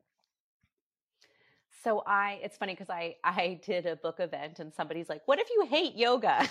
[SPEAKER 7] So I, it's funny because I, I did a book event and somebody's like, what if you hate yoga?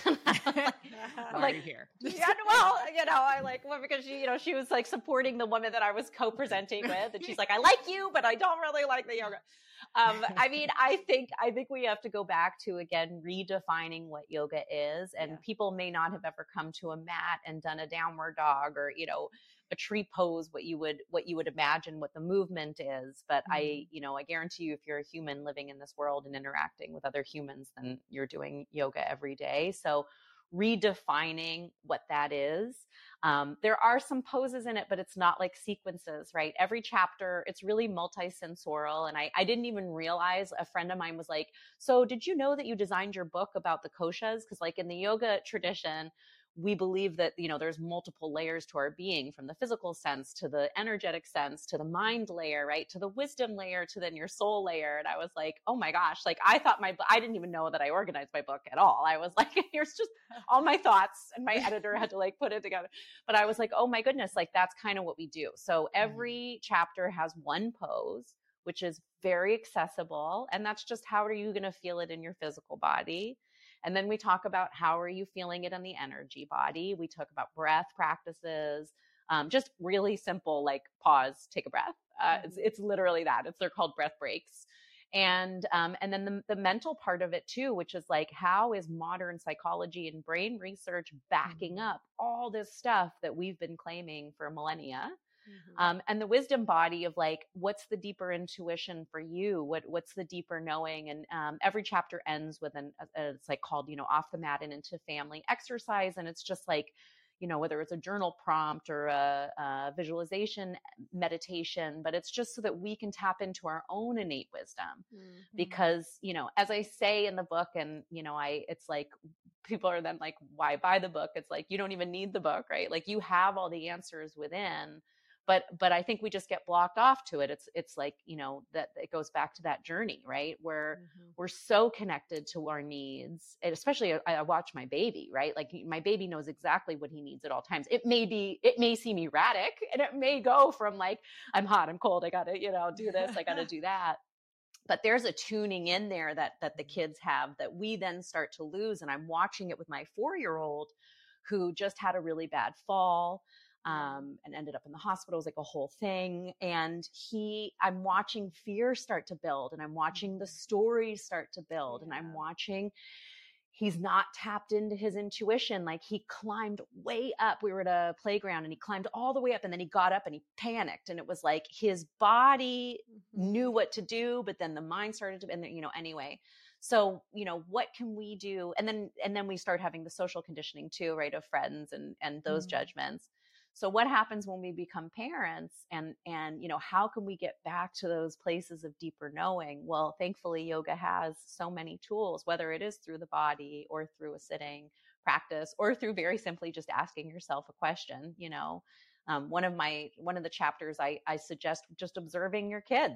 [SPEAKER 7] I'm like,
[SPEAKER 5] here.
[SPEAKER 7] yeah, well, you know, I like, well, because she, you know, she was like supporting the woman that I was co-presenting with. And she's like, I like you, but I don't really like the yoga. Um, I mean, I think, I think we have to go back to, again, redefining what yoga is. And
[SPEAKER 2] Yeah.
[SPEAKER 7] people may not have ever come to a mat and done a downward dog or, you know, a tree pose, what you would, what you would imagine what the movement is. But mm-hmm. I, you know, I guarantee you, if you're a human living in this world and interacting with other humans, then you're doing yoga every day. So redefining what that is. Um, there are some poses in it, but it's not like sequences, right? Every chapter, it's really multisensorial. And I, I didn't even realize, a friend of mine was like, so did you know that you designed your book about the koshas? Because like in the yoga tradition, we believe that, you know, there's multiple layers to our being, from the physical sense to the energetic sense to the mind layer, right? To the wisdom layer, to then your soul layer. And I was like, oh my gosh, like I thought my, I didn't even know that I organized my book at all. I was like, here's just all my thoughts, and my editor had to like put it together. But I was like, oh my goodness, like that's kind of what we do. So every chapter has one pose, which is very accessible. And that's just, how are you going to feel it in your physical body? And then we talk about how are you feeling it in the energy body. We talk about breath practices, um, just really simple, like pause, take a breath. Uh, it's, it's literally that. It's, they're called breath breaks. And, um, and then the, the mental part of it too, which is like, how is modern psychology and brain research backing up all this stuff that we've been claiming for millennia? Mm-hmm. Um, and the wisdom body of like, what's the deeper intuition for you? What, what's the deeper knowing? And, um, every chapter ends with an, a, a, it's like called, you know, off the mat and into family exercise. And it's just like, you know, whether it's a journal prompt or a, a visualization meditation, but it's just so that we can tap into our own innate wisdom. Mm-hmm. Because, you know, as I say in the book, and, you know, I, it's like, people are then like, why buy the book? It's like, you don't even need the book, right? Like you have all the answers within. But, but I think we just get blocked off to it. It's, it's like, you know, that it goes back to that journey, right? Where mm-hmm. we're so connected to our needs. And especially I, I watch my baby, right? Like my baby knows exactly what he needs at all times. It may be, it may seem erratic, and it may go from like, I'm hot, I'm cold, I gotta, you know, do this, I gotta do that. But there's a tuning in there that, that the kids have that we then start to lose. And I'm watching it with my four-year-old who just had a really bad fall. Um, and ended up in the hospital. It was like a whole thing. And he, I'm watching fear start to build, and I'm watching the stories start to build, yeah. and I'm watching, he's not tapped into his intuition. Like he climbed way up. We were at a playground and he climbed all the way up, and then he got up and he panicked. And it was like his body mm-hmm. knew what to do, but then the mind started to, and you know, anyway. So, you know, what can we do? And then, and then we start having the social conditioning too, right? Of friends and, and those mm-hmm. judgments. So what happens when we become parents, and, and, you know, how can we get back to those places of deeper knowing? Well, thankfully yoga has so many tools, whether it is through the body or through a sitting practice or through very simply just asking yourself a question. You know, um, one of my, one of the chapters I, I suggest just observing your kids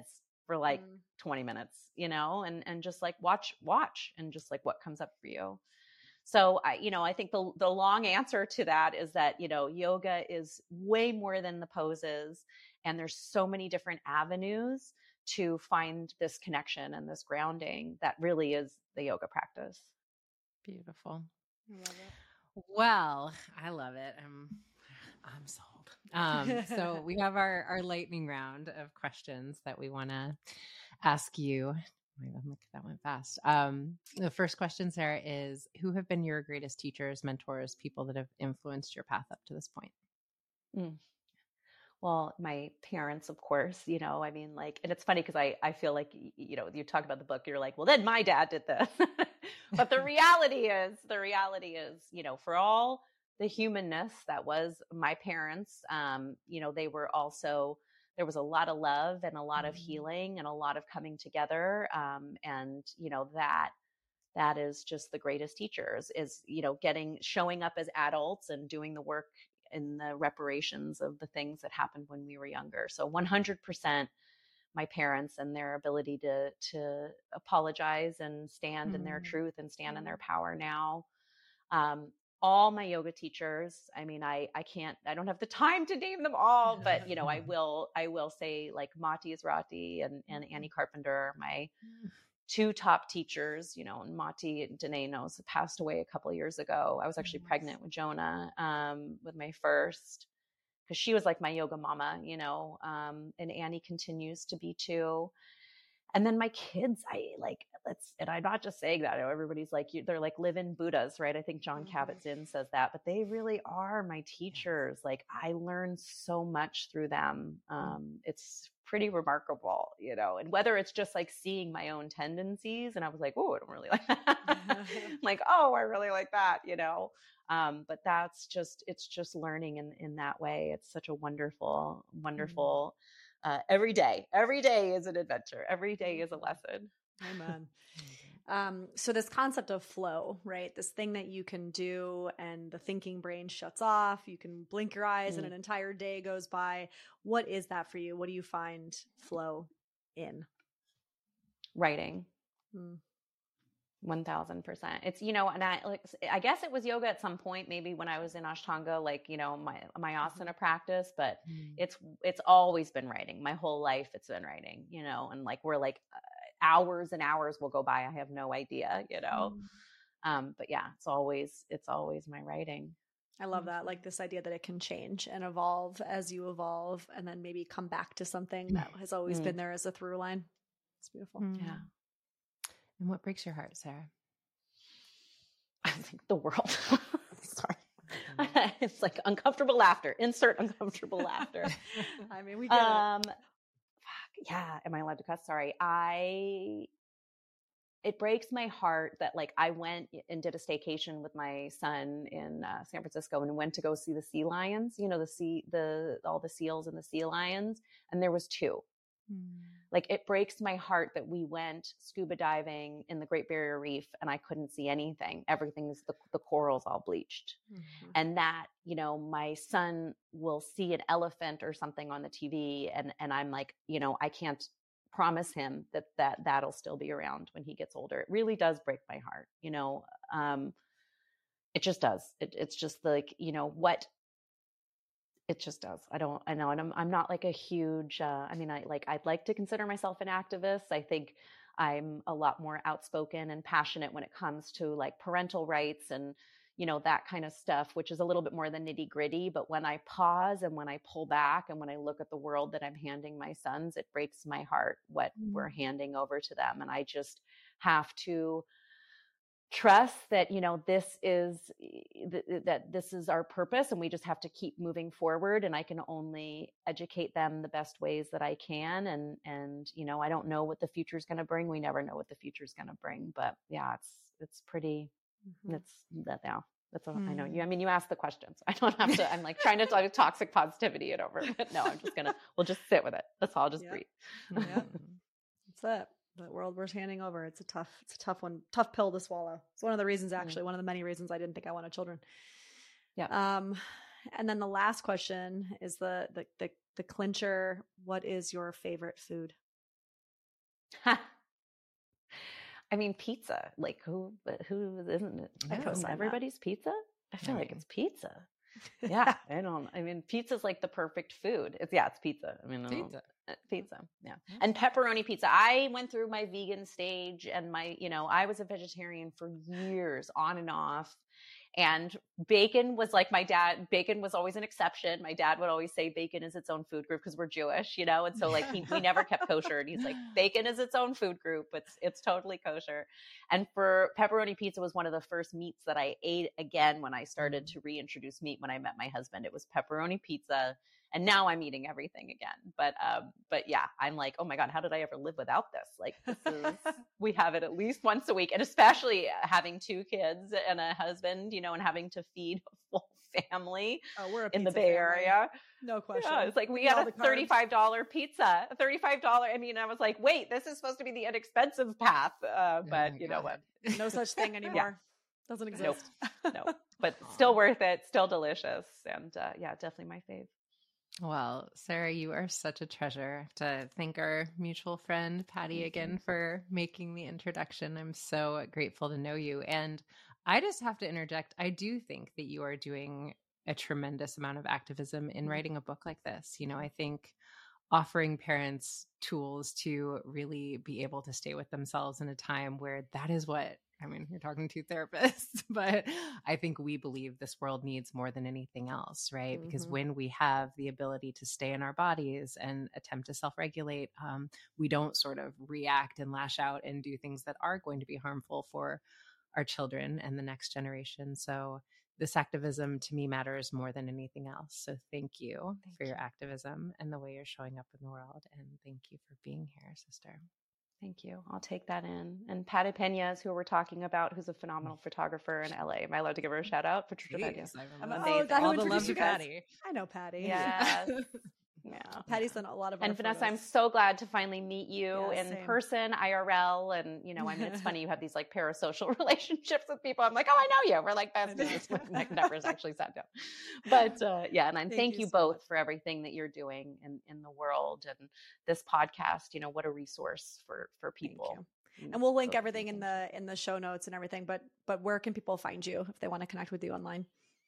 [SPEAKER 7] for like
[SPEAKER 2] Mm.
[SPEAKER 7] twenty minutes, you know, and, and just like watch, watch and just like what comes up for you. So I, you know, I think the, the long answer to that is that, you know, yoga is way more than the poses, and there's so many different avenues to find this connection and this grounding that really is the yoga practice.
[SPEAKER 5] Beautiful.
[SPEAKER 2] I love it.
[SPEAKER 5] Well, I love it. I'm, I'm sold. Um, so we have our, our lightning round of questions that we want to ask you. That went fast. Um, the first question, Sarah, is who have been your greatest teachers, mentors, people that have influenced your path up to this point?
[SPEAKER 7] Mm. Well, my parents, of course, you know, I mean, like, and it's funny because I, I feel like, you know, you talk about the book, you're like, well, then my dad did this. But the reality is, the reality is, you know, for all the humanness that was my parents, um, you know, they were also, there was a lot of love and a lot of healing and a lot of coming together. Um, and, you know, that, that is just the greatest teachers is, you know, getting, showing up as adults and doing the work in the reparations of the things that happened when we were younger. So one hundred percent my parents and their ability to, to apologize and stand mm. in their truth and stand mm. in their power now. Um, all my yoga teachers, I mean, I, I can't, I don't have the time to name them all, but you know, I will, I will say like Mati Israti and, and Annie Carpenter, my two top teachers, you know, and Mati and Danae knows passed away a couple of years ago. I was actually yes. pregnant with Jonah, um, with my first, because she was like my yoga mama, you know, um, and Annie continues to be too. And then my kids, I like, let's, and I'm not just saying that, you know, everybody's like, you, they're like live-in Buddhas, right? I think John mm-hmm. Kabat-Zinn says that, but they really are my teachers. Like I learned so much through them. Um, it's pretty remarkable, you know, and whether it's just like seeing my own tendencies and I was like, oh, I don't really like that. Like, oh, I really like that, you know? Um, but that's just, it's just learning in, in that way. It's such a wonderful, wonderful, mm-hmm. uh, every day, every day is an adventure. Every day is a lesson.
[SPEAKER 2] Amen. Um, so this concept of flow, right? This thing that you can do and the thinking brain shuts off, you can blink your eyes mm. and an entire day goes by. What is that for you? What do you find flow in?
[SPEAKER 7] Writing. Mm. one thousand percent. It's, you know, and I like, I guess it was yoga at some point, maybe when I was in Ashtanga, like, you know, my, my asana practice, but mm. it's, it's always been writing my whole life. It's been writing, you know, and like, we're like uh, hours and hours will go by. I have no idea, you know? Mm. Um, but yeah, it's always, it's always my writing.
[SPEAKER 2] I love that. Like this idea that it can change and evolve as you evolve and then maybe come back to something that has always mm. been there as a through line. It's beautiful.
[SPEAKER 7] Mm. Yeah.
[SPEAKER 5] And what breaks your heart, Sarah?
[SPEAKER 7] I think the world. Sorry. Mm-hmm. It's like uncomfortable laughter. Insert uncomfortable laughter.
[SPEAKER 2] I mean, we get um, it.
[SPEAKER 7] Fuck, yeah. Am I allowed to cuss? Sorry. I, it breaks my heart that like I went and did a staycation with my son in uh, San Francisco and went to go see the sea lions, you know, the sea, the, all the seals and the sea lions. And there was two. Mm. Like it breaks my heart that we went scuba diving in the Great Barrier Reef and I couldn't see anything. Everything's the, the corals all bleached. Mm-hmm. And that, you know, my son will see an elephant or something on the T V and, and I'm like, you know, I can't promise him that, that that'll still be around when he gets older. It really does break my heart. You know, um, it just does. It, it's just like, you know, what, it just does. I don't, I know. And I'm, I'm not like a huge, uh, I mean, I like, I'd like to consider myself an activist. I think I'm a lot more outspoken and passionate when it comes to like parental rights and, you know, that kind of stuff, which is a little bit more the nitty gritty. But when I pause and when I pull back and when I look at the world that I'm handing my sons, it breaks my heart what mm-hmm. we're handing over to them. And I just have to trust that, you know, this is th- that this is our purpose and we just have to keep moving forward. And I can only educate them the best ways that I can. And, and, you know, I don't know what the future is going to bring. We never know what the future is going to bring, but yeah, it's, it's pretty, mm-hmm. it's that now. That's what mm. I know you. I mean, you asked the questions. I don't have to, I'm like trying to talk toxic positivity it over, but no, I'm just going to, we'll just sit with it. That's all. I'll just
[SPEAKER 2] yeah.
[SPEAKER 7] breathe.
[SPEAKER 2] Yeah. That's it. The world we're handing over. It's a tough, it's a tough one, tough pill to swallow. It's one of the reasons, actually, mm. one of the many reasons I didn't think I wanted children.
[SPEAKER 7] Yeah.
[SPEAKER 2] Um, and then the last question is the, the, the, the clincher. What is your favorite food?
[SPEAKER 7] I mean, pizza. Like who? Who isn't it?
[SPEAKER 2] I
[SPEAKER 7] Isn't
[SPEAKER 2] co-sign
[SPEAKER 7] everybody's
[SPEAKER 2] that.
[SPEAKER 7] pizza? I feel
[SPEAKER 5] Right.
[SPEAKER 7] like it's pizza. Yeah, I don't. I mean, pizza's like the perfect food. It's yeah, it's pizza. I mean, I don't-
[SPEAKER 5] Pizza.
[SPEAKER 7] uh, pizza. Yeah, and pepperoni pizza. I went through my vegan stage, and my, you know, I was a vegetarian for years, on and off. And bacon was like my dad. Bacon was always an exception. My dad would always say bacon is its own food group because we're Jewish, you know. And so like he, we never kept kosher. And he's like, bacon is its own food group. It's it's totally kosher. And for pepperoni pizza was one of the first meats that I ate again when I started to reintroduce meat when I met my husband. It was pepperoni pizza. And now I'm eating everything again. But um, but yeah, I'm like, oh my God, how did I ever live without this? Like this is, we have it at least once a week. And especially having two kids and a husband, you know, and having to feed a full family
[SPEAKER 2] Oh, we're a
[SPEAKER 7] in the
[SPEAKER 2] pizza
[SPEAKER 7] Bay
[SPEAKER 2] family.
[SPEAKER 7] Area.
[SPEAKER 2] No question.
[SPEAKER 7] Yeah, it's like we
[SPEAKER 2] Eat all
[SPEAKER 7] got
[SPEAKER 2] the
[SPEAKER 7] a
[SPEAKER 2] carbs.
[SPEAKER 7] thirty-five dollars pizza, a thirty-five dollars. I mean, I was like, wait, this is supposed to be the inexpensive path. Uh, but
[SPEAKER 5] my
[SPEAKER 7] you know
[SPEAKER 5] God.
[SPEAKER 7] what?
[SPEAKER 2] No such thing anymore. Doesn't exist.
[SPEAKER 7] Nope. No, but still worth it. Still delicious. And uh, yeah, definitely my fave.
[SPEAKER 6] Well, Sarah, you are such a treasure. I have to thank our mutual friend, Patty, again for making the introduction. I'm so grateful to know you. And I just have to interject. I do think that you are doing a tremendous amount of activism in writing a book like this. You know, I think offering parents tools to really be able to stay with themselves in a time where that is what, I mean, you're talking to therapists, but I think we believe this world needs more than anything else, right? Mm-hmm. Because when we have the ability to stay in our bodies and attempt to self-regulate, um, we don't sort of react and lash out and do things that are going to be harmful for our children and the next generation. So this activism to me matters more than anything else. So thank you thank for you. your activism and the way you're showing up in the world. And thank you for being here, sister.
[SPEAKER 7] Thank you. I'll take that in. And Patty Pena is who we're talking about, who's a phenomenal photographer in L A. Am I allowed to give her a shout out? Patricia Pena.
[SPEAKER 2] Oh, that
[SPEAKER 6] all
[SPEAKER 2] who
[SPEAKER 6] the love to
[SPEAKER 2] you guys.
[SPEAKER 6] Patty.
[SPEAKER 2] I know Patty.
[SPEAKER 7] Yes. Yeah.
[SPEAKER 2] Patty's done a lot of our
[SPEAKER 7] And Vanessa,
[SPEAKER 2] photos.
[SPEAKER 7] I'm so glad to finally meet you
[SPEAKER 2] Yeah,
[SPEAKER 7] in
[SPEAKER 2] same.
[SPEAKER 7] person, I R L. And, you know, I mean, it's funny, you have these like parasocial relationships with people. I'm like, oh, I know you. We're like best friends. We've never actually sat down. But uh, yeah, and I'm,
[SPEAKER 2] Thank
[SPEAKER 7] thank
[SPEAKER 2] you
[SPEAKER 7] you
[SPEAKER 2] so
[SPEAKER 7] both
[SPEAKER 2] much.
[SPEAKER 7] for everything that you're doing in, in the world. And this podcast, you know, what a resource for, for people.
[SPEAKER 2] you. And we'll link
[SPEAKER 7] So,
[SPEAKER 2] everything in
[SPEAKER 7] thank
[SPEAKER 2] the in the show notes and everything. But but where can people find you if they want to connect with you online?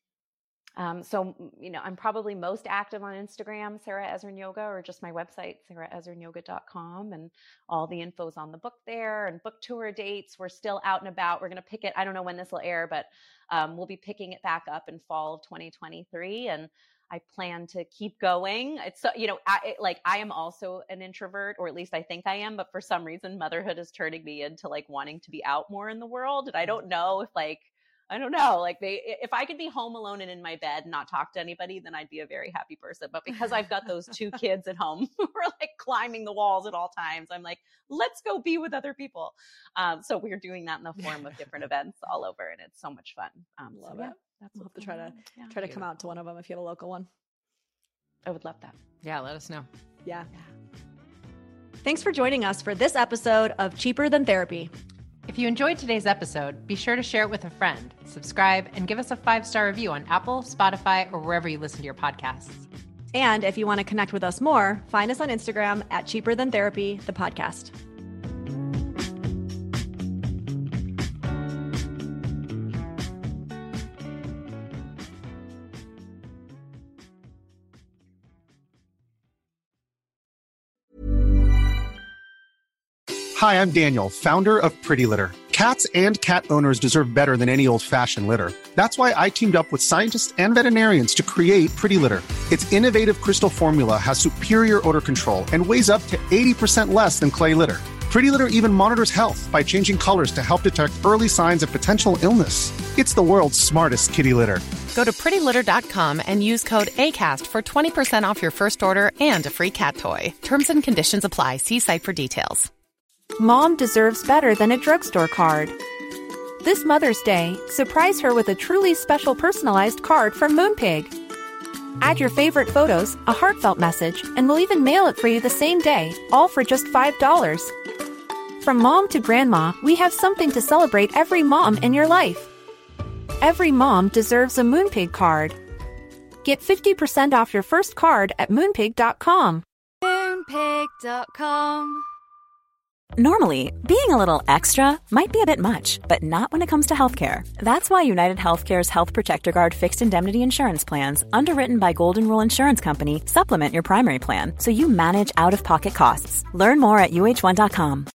[SPEAKER 7] Um, so, you know, I'm probably most active on Instagram, Sarah Ezrin Yoga, or just my website, sarah ezrin yoga dot com. And all the info's on the book there, and book tour dates. We're still out and about. We're going to pick it. I don't know when this will air, but um, we'll be picking it back up in fall of twenty twenty-three. And I plan to keep going. It's, you know, I, it, like I am also an introvert, or at least I think I am, but for some reason, motherhood is turning me into like wanting to be out more in the world. And I don't know if like, I don't know, like they, if I could be home alone and in my bed and not talk to anybody, then I'd be a very happy person. But because I've got those two kids at home who are like climbing the walls at all times, I'm like, let's go be with other people. Um, so we're doing that in the form of different events all over, and it's so much fun. Um,
[SPEAKER 2] Love
[SPEAKER 7] so, yeah,
[SPEAKER 2] it.
[SPEAKER 7] that's
[SPEAKER 2] We'll have
[SPEAKER 7] what's
[SPEAKER 2] to try
[SPEAKER 7] going
[SPEAKER 2] to
[SPEAKER 7] on. Yeah.
[SPEAKER 2] try to come out to one of them if you have a local one.
[SPEAKER 7] I would love that.
[SPEAKER 6] Yeah, let us know.
[SPEAKER 2] Yeah. Thanks for joining us for this episode of Cheaper Than Therapy.
[SPEAKER 6] If you enjoyed today's episode, be sure to share it with a friend, subscribe, and give us a five-star review on Apple, Spotify, or wherever you listen to your podcasts.
[SPEAKER 2] And if you want to connect with us more, find us on Instagram at Cheaper Than Therapy, the podcast.
[SPEAKER 8] Hi, I'm Daniel, founder of Pretty Litter. Cats and cat owners deserve better than any old-fashioned litter. That's why I teamed up with scientists and veterinarians to create Pretty Litter. Its innovative crystal formula has superior odor control and weighs up to eighty percent less than clay litter. Pretty Litter even monitors health by changing colors to help detect early signs of potential illness. It's the world's smartest kitty litter.
[SPEAKER 9] Go to pretty litter dot com and use code ACAST for twenty percent off your first order and a free cat toy. Terms and conditions apply. See site for details.
[SPEAKER 1] Mom deserves better than a drugstore card. This Mother's Day, surprise her with a truly special personalized card from Moonpig. Add your favorite photos, a heartfelt message, and we'll even mail it for you the same day, all for just five dollars. From mom to grandma, we have something to celebrate every mom in your life. Every mom deserves a Moonpig card. Get fifty percent off your first card at moonpig dot com.
[SPEAKER 10] Moonpig dot com.
[SPEAKER 3] Normally, being a little extra might be a bit much, but not when it comes to healthcare. That's why United Healthcare's Health Protector Guard fixed indemnity insurance plans, underwritten by Golden Rule Insurance Company, supplement your primary plan so you manage out-of-pocket costs. Learn more at U H one dot com.